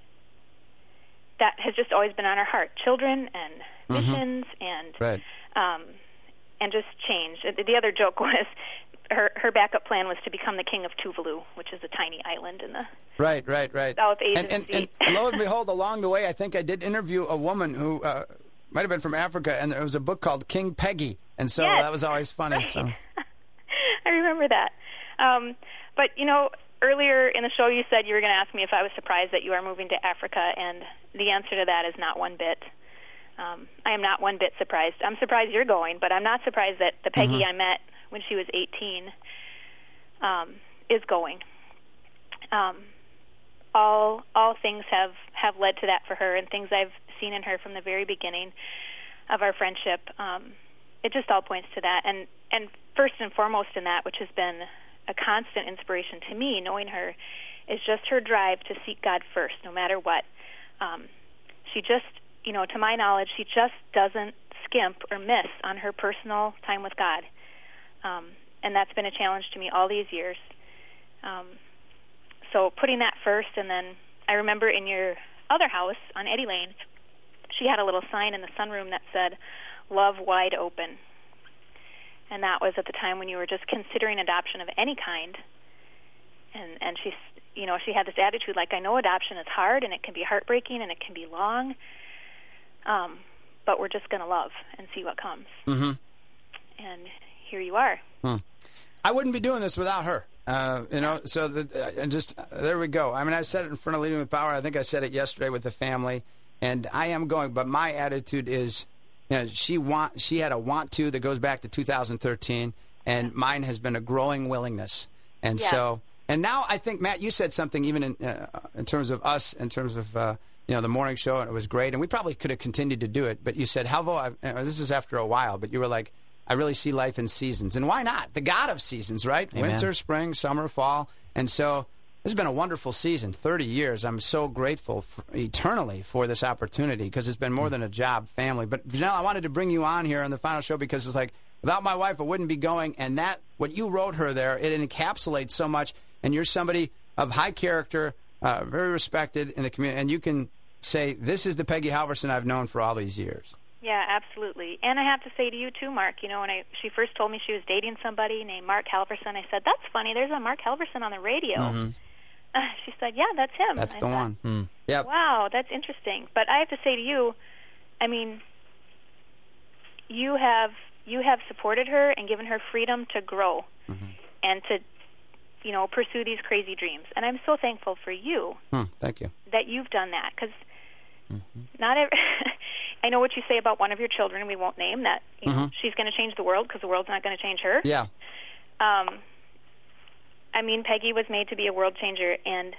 that has just always been on her heart. Children and missions mm-hmm. and right. um, and just change. The other joke was her her backup plan was to become the king of Tuvalu, which is a tiny island in the right, right, right. South Asian and, and, Sea. and lo and behold, along the way, I think I did interview a woman who uh, might have been from Africa, and there was a book called King Peggy, and so yes. that was always funny. Right. So I remember that. Um, but, you know, earlier in the show you said you were going to ask me if I was surprised that you are moving to Africa, and the answer to that is not one bit. Um, I am not one bit surprised. I'm surprised you're going, but I'm not surprised that the Peggy mm-hmm. I met when she was eighteen um, is going. Um, all all things have, have led to that for her, and things I've seen in her from the very beginning of our friendship. Um, it just all points to that. And, and first and foremost in that, which has been a constant inspiration to me, knowing her, is just her drive to seek God first, no matter what. Um, she just, you know, to my knowledge, she just doesn't skimp or miss on her personal time with God. Um, and that's been a challenge to me all these years. Um, so putting that first, and then I remember in your other house on Eddy Lane, she had a little sign in the sunroom that said, "Love wide open." and that was at the time when you were just considering adoption of any kind. And and she's, you know, she had this attitude like, I know adoption is hard and it can be heartbreaking and it can be long, um, but we're just going to love and see what comes. Mm-hmm. And here you are. Hmm. I wouldn't be doing this without her. Uh, you know, so the, uh, just uh, there we go. I mean, I said it in front of Leading with Power. I think I said it yesterday with the family, and I am going. But my attitude is, you know, she want she had a want to that goes back to two thousand thirteen, and mine has been a growing willingness. And yeah. so, and now I think, Matt, you said something even in uh, in terms of us, in terms of uh, you know, the morning show, and it was great, and we probably could have continued to do it. But you said, Halvo, I, uh, this is after a while, but you were like, I really see life in seasons. And why not? The God of seasons, right? Amen. Winter, spring, summer, fall. And so this has been a wonderful season, thirty years. I'm so grateful for, eternally for this opportunity because it's been more than a job, family. But, Janelle, I wanted to bring you on here on the final show because it's like, without my wife, I wouldn't be going. And that, what you wrote her there, it encapsulates so much. And you're somebody of high character, uh, very respected in the community. And you can say, this is the Peggy Halverson I've known for all these years. Yeah, absolutely. And I have to say to you, too, Mark, you know, when I, she first told me she was dating somebody named Mark Halverson, I said, that's funny. There's a Mark Halverson on the radio. Mm-hmm. Uh, she said, yeah, that's him. That's I the thought, one. Mm. Yep. Wow, that's interesting. But I have to say to you, I mean, you have you have supported her and given her freedom to grow mm-hmm. and to, you know, pursue these crazy dreams. And I'm so thankful for you. Hmm, thank you. That you've done that because mm-hmm. not every... I know what you say about one of your children, we won't name that. You know, mm-hmm. she's going to change the world because the world's not going to change her. Yeah. Um, I mean, Peggy was made to be a world changer, and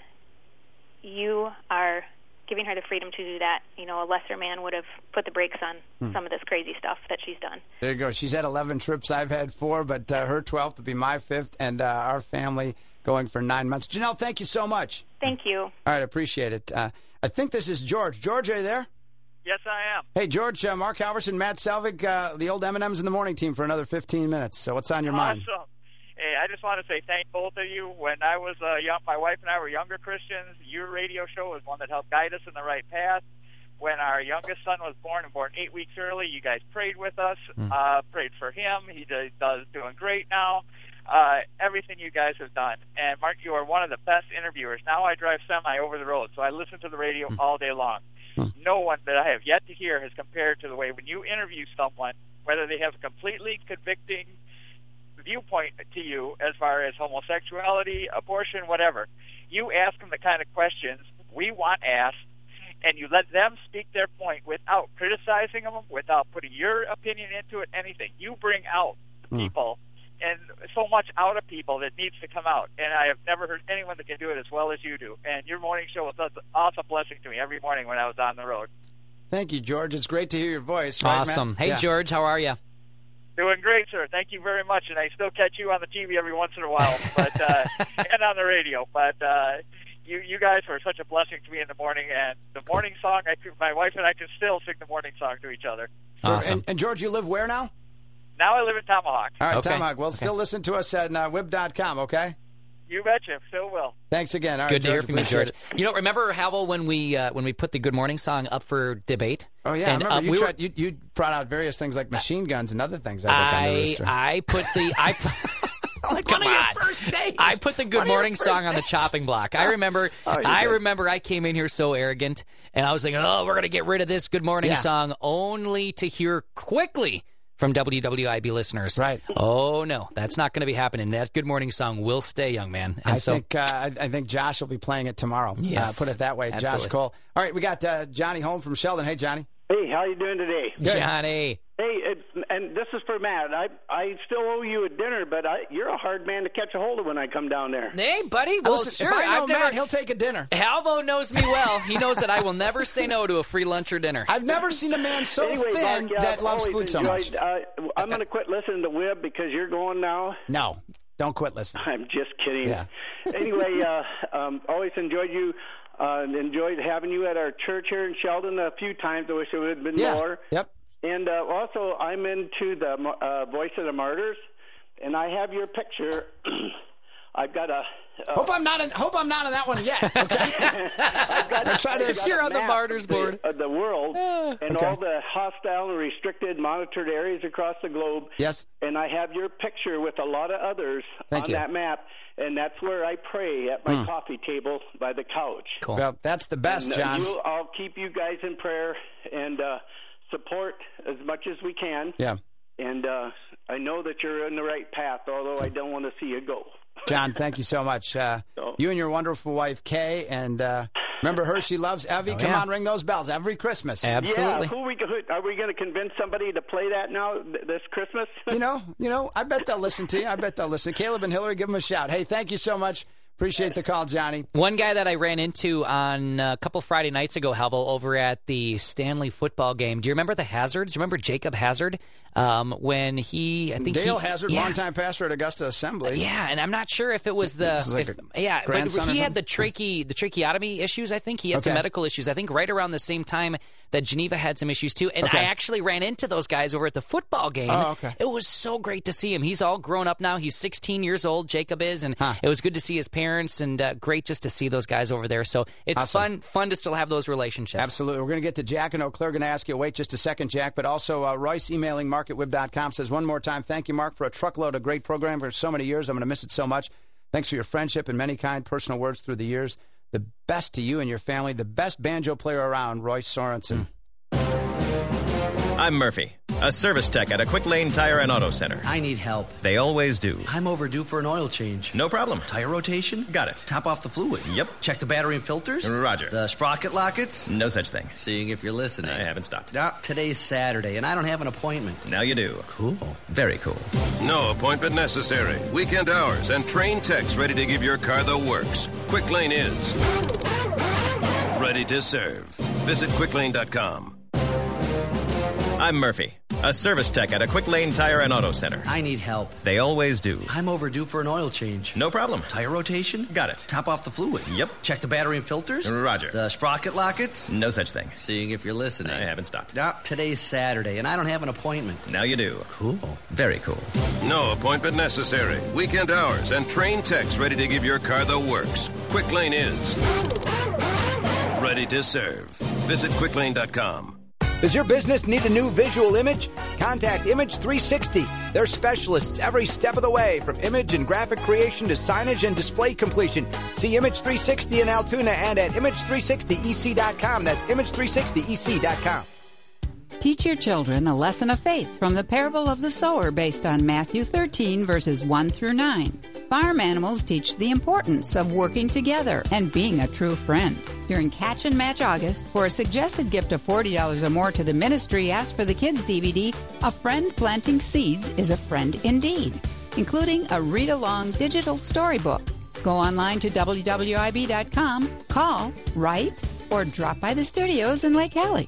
you are giving her the freedom to do that. You know, a lesser man would have put the brakes on hmm. some of this crazy stuff that she's done. There you go. She's had eleven trips. I've had four, but uh, her twelfth will be my fifth, and uh, our family going for nine months. Janelle, thank you so much. Thank you. All right, appreciate it. Uh, I think this is George. George, are you there? Yes, I am. Hey, George, uh, Mark Halverson, Matt Selvig, uh, the old M and M's in the morning team for another fifteen minutes. So what's on your awesome. mind? Hey, I just want to say thank both of you. When I was uh, young, my wife and I were younger Christians. Your radio show was one that helped guide us in the right path. When our youngest son was born and born eight weeks early, you guys prayed with us, mm. uh, prayed for him. He does, does doing great now. Uh, everything you guys have done. And, Mark, you are one of the best interviewers. Now I drive semi over the road, so I listen to the radio mm. all day long. Mm. No one that I have yet to hear has compared to the way when you interview someone, whether they have a completely convicting viewpoint to you as far as homosexuality, abortion, whatever. You ask them the kind of questions we want asked, and you let them speak their point without criticizing them, without putting your opinion into it, anything. You bring out mm. people and so much out of people that needs to come out. And I have never heard anyone that can do it as well as you do. And your morning show was an awesome blessing to me every morning when I was on the road. Thank you, George. It's great to hear your voice. Right, awesome. Matt? Hey, yeah. George, how are you? Doing great, sir. Thank you very much. And I still catch you on the T V every once in a while, but uh, and on the radio. But uh, you you guys were such a blessing to me in the morning. And the morning song, I could, my wife and I can still sing the morning song to each other. Awesome. And, and George, you live where now? Now I live in Tomahawk. All right, okay. Tomahawk. Well, okay. still listen to us at uh, wib dot com, okay? You betcha. Still will. Thanks again. All right, Good to George, hear from you, George. it. You know, remember, Halvo, when we uh, when we put the Good Morning song up for debate? Oh, yeah. And, I remember uh, you, we tried, were, you, you brought out various things like machine guns and other things, I think, I, on the rooster. I put the... I like Come one of on. your first days. I put the Good One Morning of your first song on the days. chopping block. I remember Oh, you I did. remember I came in here so arrogant, and I was thinking, oh, we're going to get rid of this Good Morning Yeah. song, only to hear quickly from W W I B listeners. Right. Oh, no, that's not going to be happening. That Good Morning song will stay, young man. And I so, think uh, I, I think Josh will be playing it tomorrow. Yes. Uh, put it that way, Absolutely. Josh Cole. All right, we got uh, Johnny home from Sheldon. Hey, Johnny. Hey, how you doing today? Johnny. Hey, it's, and this is for Matt. I I still owe you a dinner, but I, you're a hard man to catch a hold of when I come down there. Hey, buddy. Well, Listen, sure. if I know I've Matt, never, he'll take a dinner. Halvo knows me well. He knows that I will never say no to a free lunch or dinner. I've never seen a man so anyway, thin Mark, yeah, that I've loves always food so enjoyed, much. Uh, I'm going to quit listening to Wib because you're going now. No, don't quit listening. I'm just kidding. Yeah. Anyway, uh, um, always enjoyed you. Uh, enjoyed having you at our church here in Sheldon a few times. I wish it would have been Yeah. more. Yep. And uh, also, I'm into the uh, Voice of the Martyrs, and I have your picture. I've got a Uh, hope I'm not. In, hope I'm not on that one yet. Okay. I'm trying to. You're on the martyrs board. Of the world and Okay. all the hostile and restricted monitored areas across the globe. Yes. And I have your picture with a lot of others Thank on you. that map, and that's where I pray at my Hmm. coffee table by the couch. Cool. Well, that's the best, And, uh, John. you- I'll keep you guys in prayer and uh, support as much as we can. Yeah. And uh, I know that you're in the right path, although I don't want to see you go. John, thank you so much. Uh, you and your wonderful wife, Kay, and uh, remember her, she loves Evie. Oh, Come yeah. on, ring those bells every Christmas. Absolutely. Yeah, who we, who, are we going to convince somebody to play that now th- this Christmas? You know, you know, I bet they'll listen to you. I bet they'll listen. Caleb and Hillary, give them a shout. Hey, thank you so much. Appreciate the call, Johnny. One guy that I ran into on a couple Friday nights ago, Helvo, over at the Stanley football game. Do you remember the Hazards? Do you remember Jacob Hazard? Um, when he, I think Dale he, Hazard, yeah. longtime pastor at Augusta Assembly. Yeah, and I'm not sure if it was the, This is like if, a yeah, but grandson or he had the something? trache, the tracheotomy issues. I think he had some Okay. medical issues. I think right around the same time that Geneva had some issues too. And Okay. I actually ran into those guys over at the football game. Oh, okay. It was so great to see him. He's all grown up now. He's sixteen years old. Jacob is, and Huh. it was good to see his parents, and uh, great just to see those guys over there. So it's Awesome. fun, fun to still have those relationships. Absolutely. We're going to get to Jack and Eau Claire. Going to ask you, wait just a second, Jack. But also, uh, Royce emailing mark at wib dot com says, one more time, thank you, Mark, for a truckload of great program for so many years. I'm going to miss it so much. Thanks for your friendship and many kind personal words through the years. The best to you and your family. The best banjo player around, Royce Sorensen. I'm Murphy, a service tech at a Quick Lane Tire and Auto Center. I need help. They always do. I'm overdue for an oil change. No problem. Tire rotation? Got it. Top off the fluid? Yep. Check the battery and filters? Roger. The sprocket lockets? No such thing. Seeing if you're listening. I haven't stopped. Now, today's Saturday, and I don't have an appointment. Now you do. Cool. Very cool. No appointment necessary. Weekend hours and trained techs ready to give your car the works. Quick Lane is ready to serve. Visit quick lane dot com. I'm Murphy, a service tech at a Quick Lane Tire and Auto Center. I need help. They always do. I'm overdue for an oil change. No problem. Tire rotation? Got it. Top off the fluid? Yep. Check the battery and filters? Roger. The sprocket lockets? No such thing. Seeing if you're listening. I haven't stopped. Now, today's Saturday, and I don't have an appointment. Now you do. Cool. Very cool. No appointment necessary. Weekend hours and trained techs ready to give your car the works. Quick Lane is ready to serve. Visit quick lane dot com. Does your business need a new visual image? Contact Image three sixty. They're specialists every step of the way, from image and graphic creation to signage and display completion. See Image three sixty in Altoona and at image three sixty e c dot com. That's image three sixty e c dot com. Teach your children a lesson of faith from the parable of the sower based on Matthew thirteen, verses one through nine. Farm animals teach the importance of working together and being a true friend. During Catch and Match August, for a suggested gift of forty dollars or more to the ministry, ask for the Kids D V D, A Friend Planting Seeds is a Friend Indeed, including a read-along digital storybook. Go online to w w i b dot com, call, write, or drop by the studios in Lake Hallie.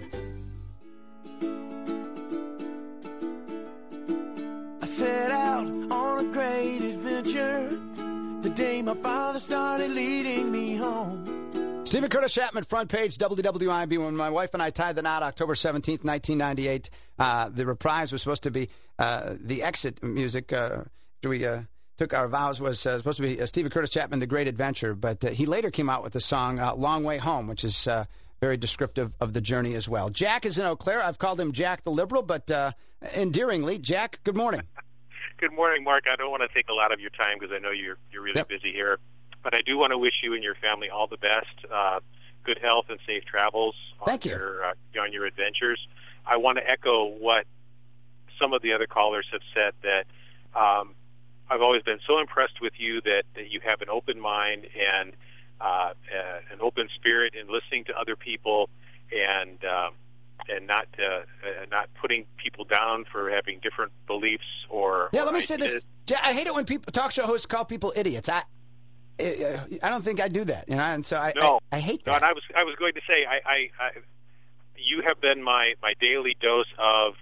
I set out on a great adventure the day my father started leading me home. Stephen Curtis Chapman, front page, W W I B. When my wife and I tied the knot October seventeenth, nineteen ninety-eight, uh, the reprise was supposed to be uh, the exit music. Uh, after we uh, took our vows, was uh, supposed to be uh, Stephen Curtis Chapman, The Great Adventure. But uh, he later came out with the song uh, Long Way Home, which is uh, very descriptive of the journey as well. Jack is in Eau Claire. I've called him Jack the Liberal, but uh, endearingly, Jack, good morning. Good morning, Mark. I don't want to take a lot of your time because I know you're you're really Yep. busy here, but I do want to wish you and your family all the best, uh, good health and safe travels on Thank you. your uh, on your adventures. I want to echo what some of the other callers have said, that um, I've always been so impressed with you that, that you have an open mind and uh, uh, an open spirit in listening to other people and. Um, and not uh, uh, not putting people down for having different beliefs or Yeah, or let me say ideas. this. Jack, I hate it when people talk show hosts call people idiots. I I, I don't think I do that, you know, and so I No, I, I hate no, that. and I was I was going to say I, I, I you have been my, my daily dose of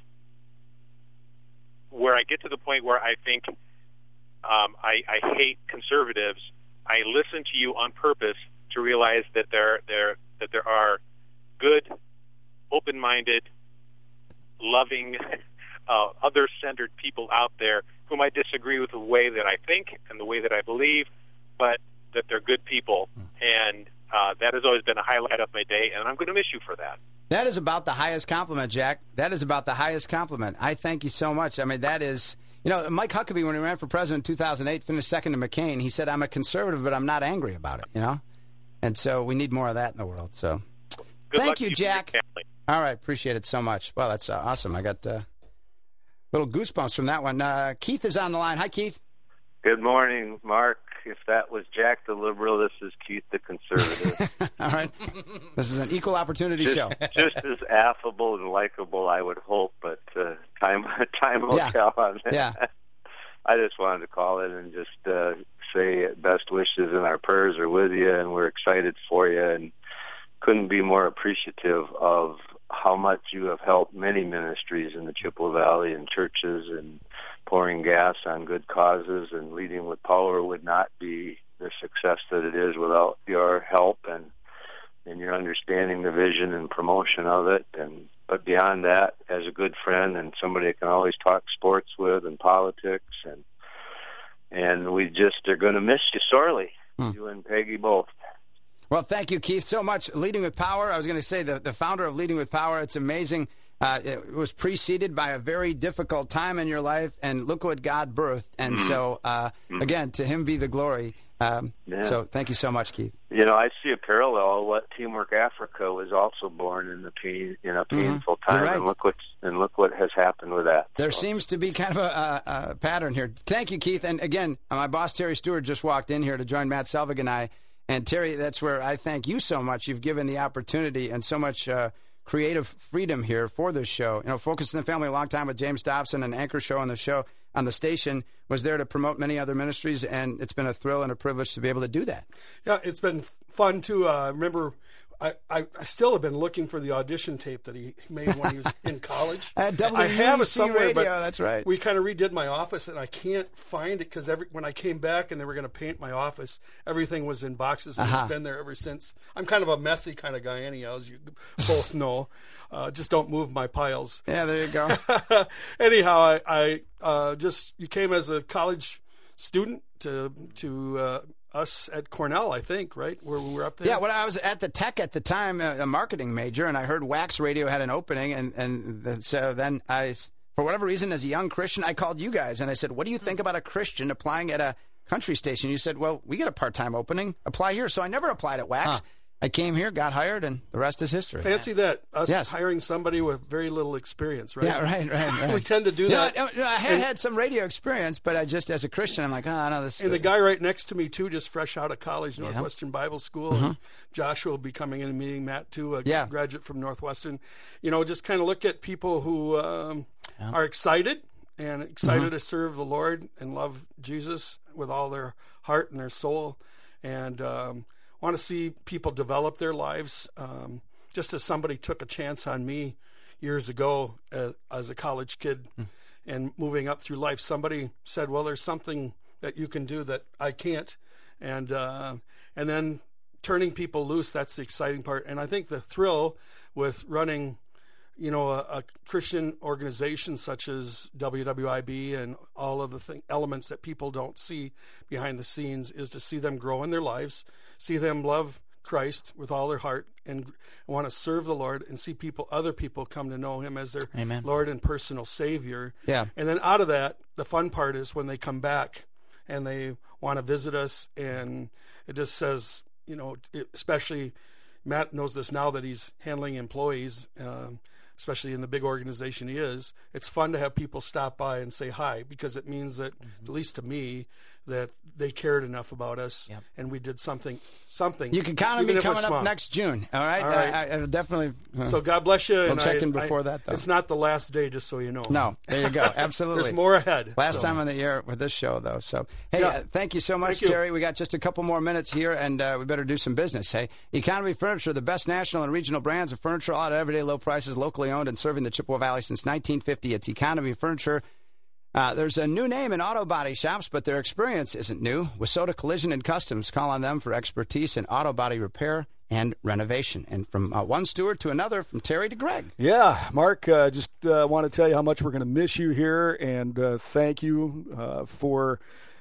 where I get to the point where I think um, I, I hate conservatives. I listen to you on purpose to realize that there there that there are good, open-minded, loving, uh, other-centered people out there whom I disagree with the way that I think and the way that I believe, but that they're good people, and uh, that has always been a highlight of my day, and I'm going to miss you for that. That is about the highest compliment, Jack. That is about the highest compliment. I thank you so much. I mean, that is, you know, Mike Huckabee, when he ran for president in two thousand eight, finished second to McCain. He said, I'm a conservative, but I'm not angry about it, you know? And so we need more of that in the world. So Good thank luck you, to Jack. and your family. All right, appreciate it so much. Well, that's uh, awesome. I got uh, little goosebumps from that one. Uh, Keith is on the line. Hi, Keith. Good morning, Mark. If that was Jack the liberal, this is Keith the conservative. All right. This is an equal opportunity just, show. Just as affable and likable, I would hope, but uh, time time will Yeah. tell on that. Yeah. I just wanted to call in and just uh, say best wishes and our prayers are with you, and we're excited for you, and couldn't be more appreciative of how much you have helped many ministries in the Chippewa Valley and churches, and pouring gas on good causes and leading with power would not be the success that it is without your help and and your understanding the vision and promotion of it. And but beyond that, as a good friend and somebody I can always talk sports with and politics, and and we just are going to miss you sorely, Hmm. you and Peggy both. Well, thank you, Keith, so much. Leading with Power, I was going to say the, the founder of Leading with Power, it's amazing. Uh, it was preceded by a very difficult time in your life, and look what God birthed. And Mm-hmm. so, uh, again, to him be the glory. Um, Yeah. So thank you so much, Keith. You know, I see a parallel. What Teamwork Africa was also born in the pain, in a painful Mhm. You're time, right. and look what's and look what has happened with that. There seems to be kind of a, a, a pattern here. Thank you, Keith. And again, my boss, Terry Stewart, just walked in here to join Matt Selvig and I. And Terry, that's where I thank you so much. You've given the opportunity and so much uh, creative freedom here for this show. You know, Focus on the Family a long time with James Dobson, an anchor show on the show on the station, was there to promote many other ministries, and it's been a thrill and a privilege to be able to do that. Yeah, it's been fun to uh, remember. I, I, I still have been looking for the audition tape that he made when he was in college. At I have it W U C somewhere, Radio, but that's right. We kind of redid my office, and I can't find it because every when I came back and they were going to paint my office, everything was in boxes, and Uh-huh. it's been there ever since. I'm kind of a messy kind of guy, anyhow, as you both know. Uh, just don't move my piles. Yeah, there you go. Anyhow, I, I uh, just you came as a college student to to uh, us at Cornell, I think, right, where we were up there. Yeah, well, I was at the Tech at the time, uh, a marketing major, and I heard Wax Radio had an opening, and, and the, so then I, for whatever reason, as a young Christian, I called you guys, and I said, what do you think about a Christian applying at a country station? You said, well, we get a part-time opening. Apply here. So I never applied at Wax. Huh. I came here, got hired, and the rest is history. Fancy that, us Yes. hiring somebody with very little experience, right? Yeah, right, right, right. We tend to do You know, that. I, I had And- had some radio experience, but I just, as a Christian, I'm like, oh, no, this And the guy right next to me, too, just fresh out of college, Yeah. Northwestern Bible School. Mhm. And Joshua will be coming in and meeting Matt, too, a Yeah. graduate from Northwestern. You know, just kind of look at people who um, Yeah. are excited and excited Mhm. to serve the Lord and love Jesus with all their heart and their soul. And um, want to see people develop their lives. Um, just as somebody took a chance on me years ago as, as a college kid and moving up through life, somebody said, well, there's something that you can do that I can't. And, uh, and then turning people loose, that's the exciting part. And I think the thrill with running, you know, a, a Christian organization such as W W I B and all of the thing, elements that people don't see behind the scenes is to see them grow in their lives, see them love Christ with all their heart, and want to serve the Lord, and see people, other people, come to know Him as their Amen. Lord and personal Savior. Yeah. And then out of that, the fun part is when they come back and they want to visit us, and it just says, you know, it, especially Matt knows this now that he's handling employees. Um, especially in the big organization he is, it's fun to have people stop by and say hi, because it means that, Mm-hmm. at least to me, that they cared enough about us, Yep. and we did something. Something. You can count on even me if it was coming up small. next June. All right, All right. I, I, I'll definitely. uh, So God bless you. We'll and check I- in before I- that, though. It's not the last day, just so you know. No, there you go. Absolutely. There's more ahead. Last so. time on the air with this show, though. So, hey, Yeah. uh, thank you so much, Thank you. Terry. We got just a couple more minutes here, and uh, we better do some business. Hey, Economy Furniture, the best national and regional brands of furniture, all at everyday low prices, locally owned and serving the Chippewa Valley since nineteen fifty. It's Economy Furniture. Uh, there's a new name in auto body shops, but their experience isn't new. Wasota Collision and Customs, call on them for expertise in auto body repair and renovation. And from uh, one steward to another, from Terry to Greg. Yeah, Mark, uh, just uh, want to tell you how much we're going to miss you here, and uh, thank you uh, for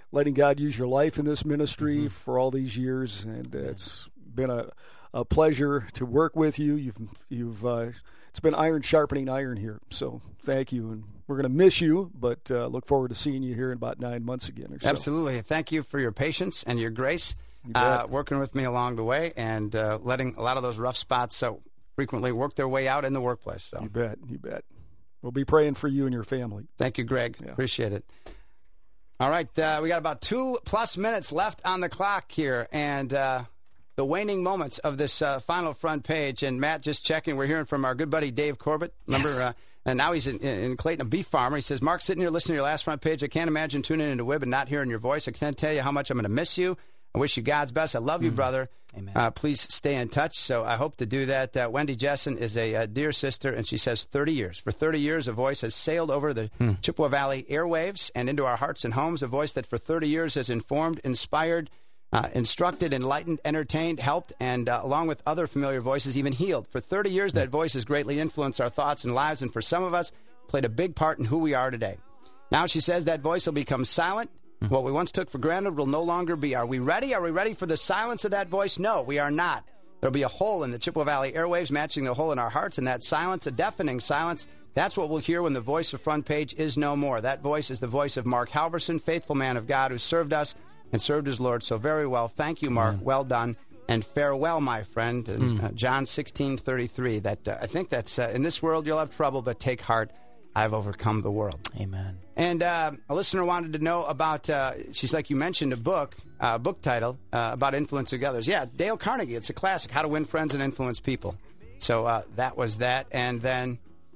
letting God use your life in this ministry Mm-hmm. for all these years, and uh, it's been a, a pleasure to work with you. You've you've uh, it's been iron sharpening iron here, so thank you, and we're going to miss you, but uh, look forward to seeing you here in about nine months again or so. Absolutely. Thank you for your patience and your grace, uh, working with me along the way, and uh, letting a lot of those rough spots so frequently work their way out in the workplace. So. You bet, you bet. We'll be praying for you and your family. Thank you, Greg. Yeah. Appreciate it. All right, uh, we got about two plus minutes left on the clock here, and uh, the waning moments of this uh, final front page. And Matt, just checking, we're hearing from our good buddy Dave Corbett. Remember, Yes. uh, and now he's in, in Clayton, a beef farmer. He says, Mark, sitting here listening to your last front page, I can't imagine tuning into Wib and not hearing your voice. I can't tell you how much I'm going to miss you. I wish you God's best. I love you, brother. Amen. Uh, please stay in touch. So I hope to do that. Uh, Wendy Jessen is a, a dear sister, and she says thirty years. For thirty years, a voice has sailed over the Hmm. Chippewa Valley airwaves and into our hearts and homes. A voice that for thirty years has informed, inspired, uh, instructed, enlightened, entertained, helped, and uh, along with other familiar voices, even healed. For thirty years, that voice has greatly influenced our thoughts and lives, and for some of us, played a big part in who we are today. Now she says that voice will become silent. What we once took for granted will no longer be. Are we ready? Are we ready for the silence of that voice? No, we are not. There'll be a hole in the Chippewa Valley airwaves matching the hole in our hearts, and that silence, a deafening silence, that's what we'll hear when the voice of Front Page is no more. That voice is the voice of Mark Halverson, faithful man of God who served us and served his Lord so very well. Thank you, Mark. Well done. And farewell, my friend. And, uh, John sixteen thirty-three. That uh, I think that's, uh, in this world you'll have trouble, but take heart. I've overcome the world. Amen. And uh, a listener wanted to know about, uh, she's like, you mentioned a book, a uh, book title uh, about influencing others. Yeah, Dale Carnegie. It's a classic, How to Win Friends and Influence People. So uh, that was that. And then,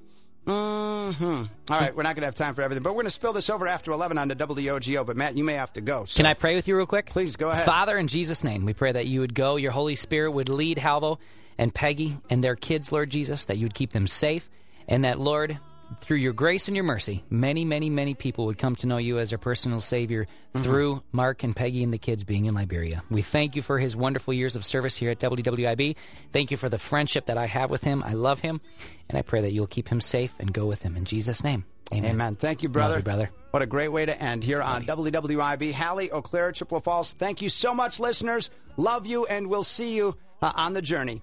mm-hmm. All right, we're not going to have time for everything, but we're going to spill this over after eleven on the W O G O. But, Matt, you may have to go. So. Can I pray with you real quick? Please, go ahead. Father, in Jesus' name, we pray that you would go, your Holy Spirit would lead Halvo and Peggy and their kids, Lord Jesus, that you would keep them safe, and that, Lord, through your grace and your mercy, many, many, many people would come to know you as their personal Savior mm-hmm. through Mark and Peggy and the kids being in Liberia. We thank you for his wonderful years of service here at W W I B. Thank you for the friendship that I have with him. I love him, and I pray that you'll keep him safe and go with him. In Jesus' name, amen. Amen. Thank you, brother. Love you, brother. What a great way to end here on W W I B. Hallie, Eau Claire, Chippewa Falls, thank you so much, listeners. Love you, and we'll see you uh, on the journey.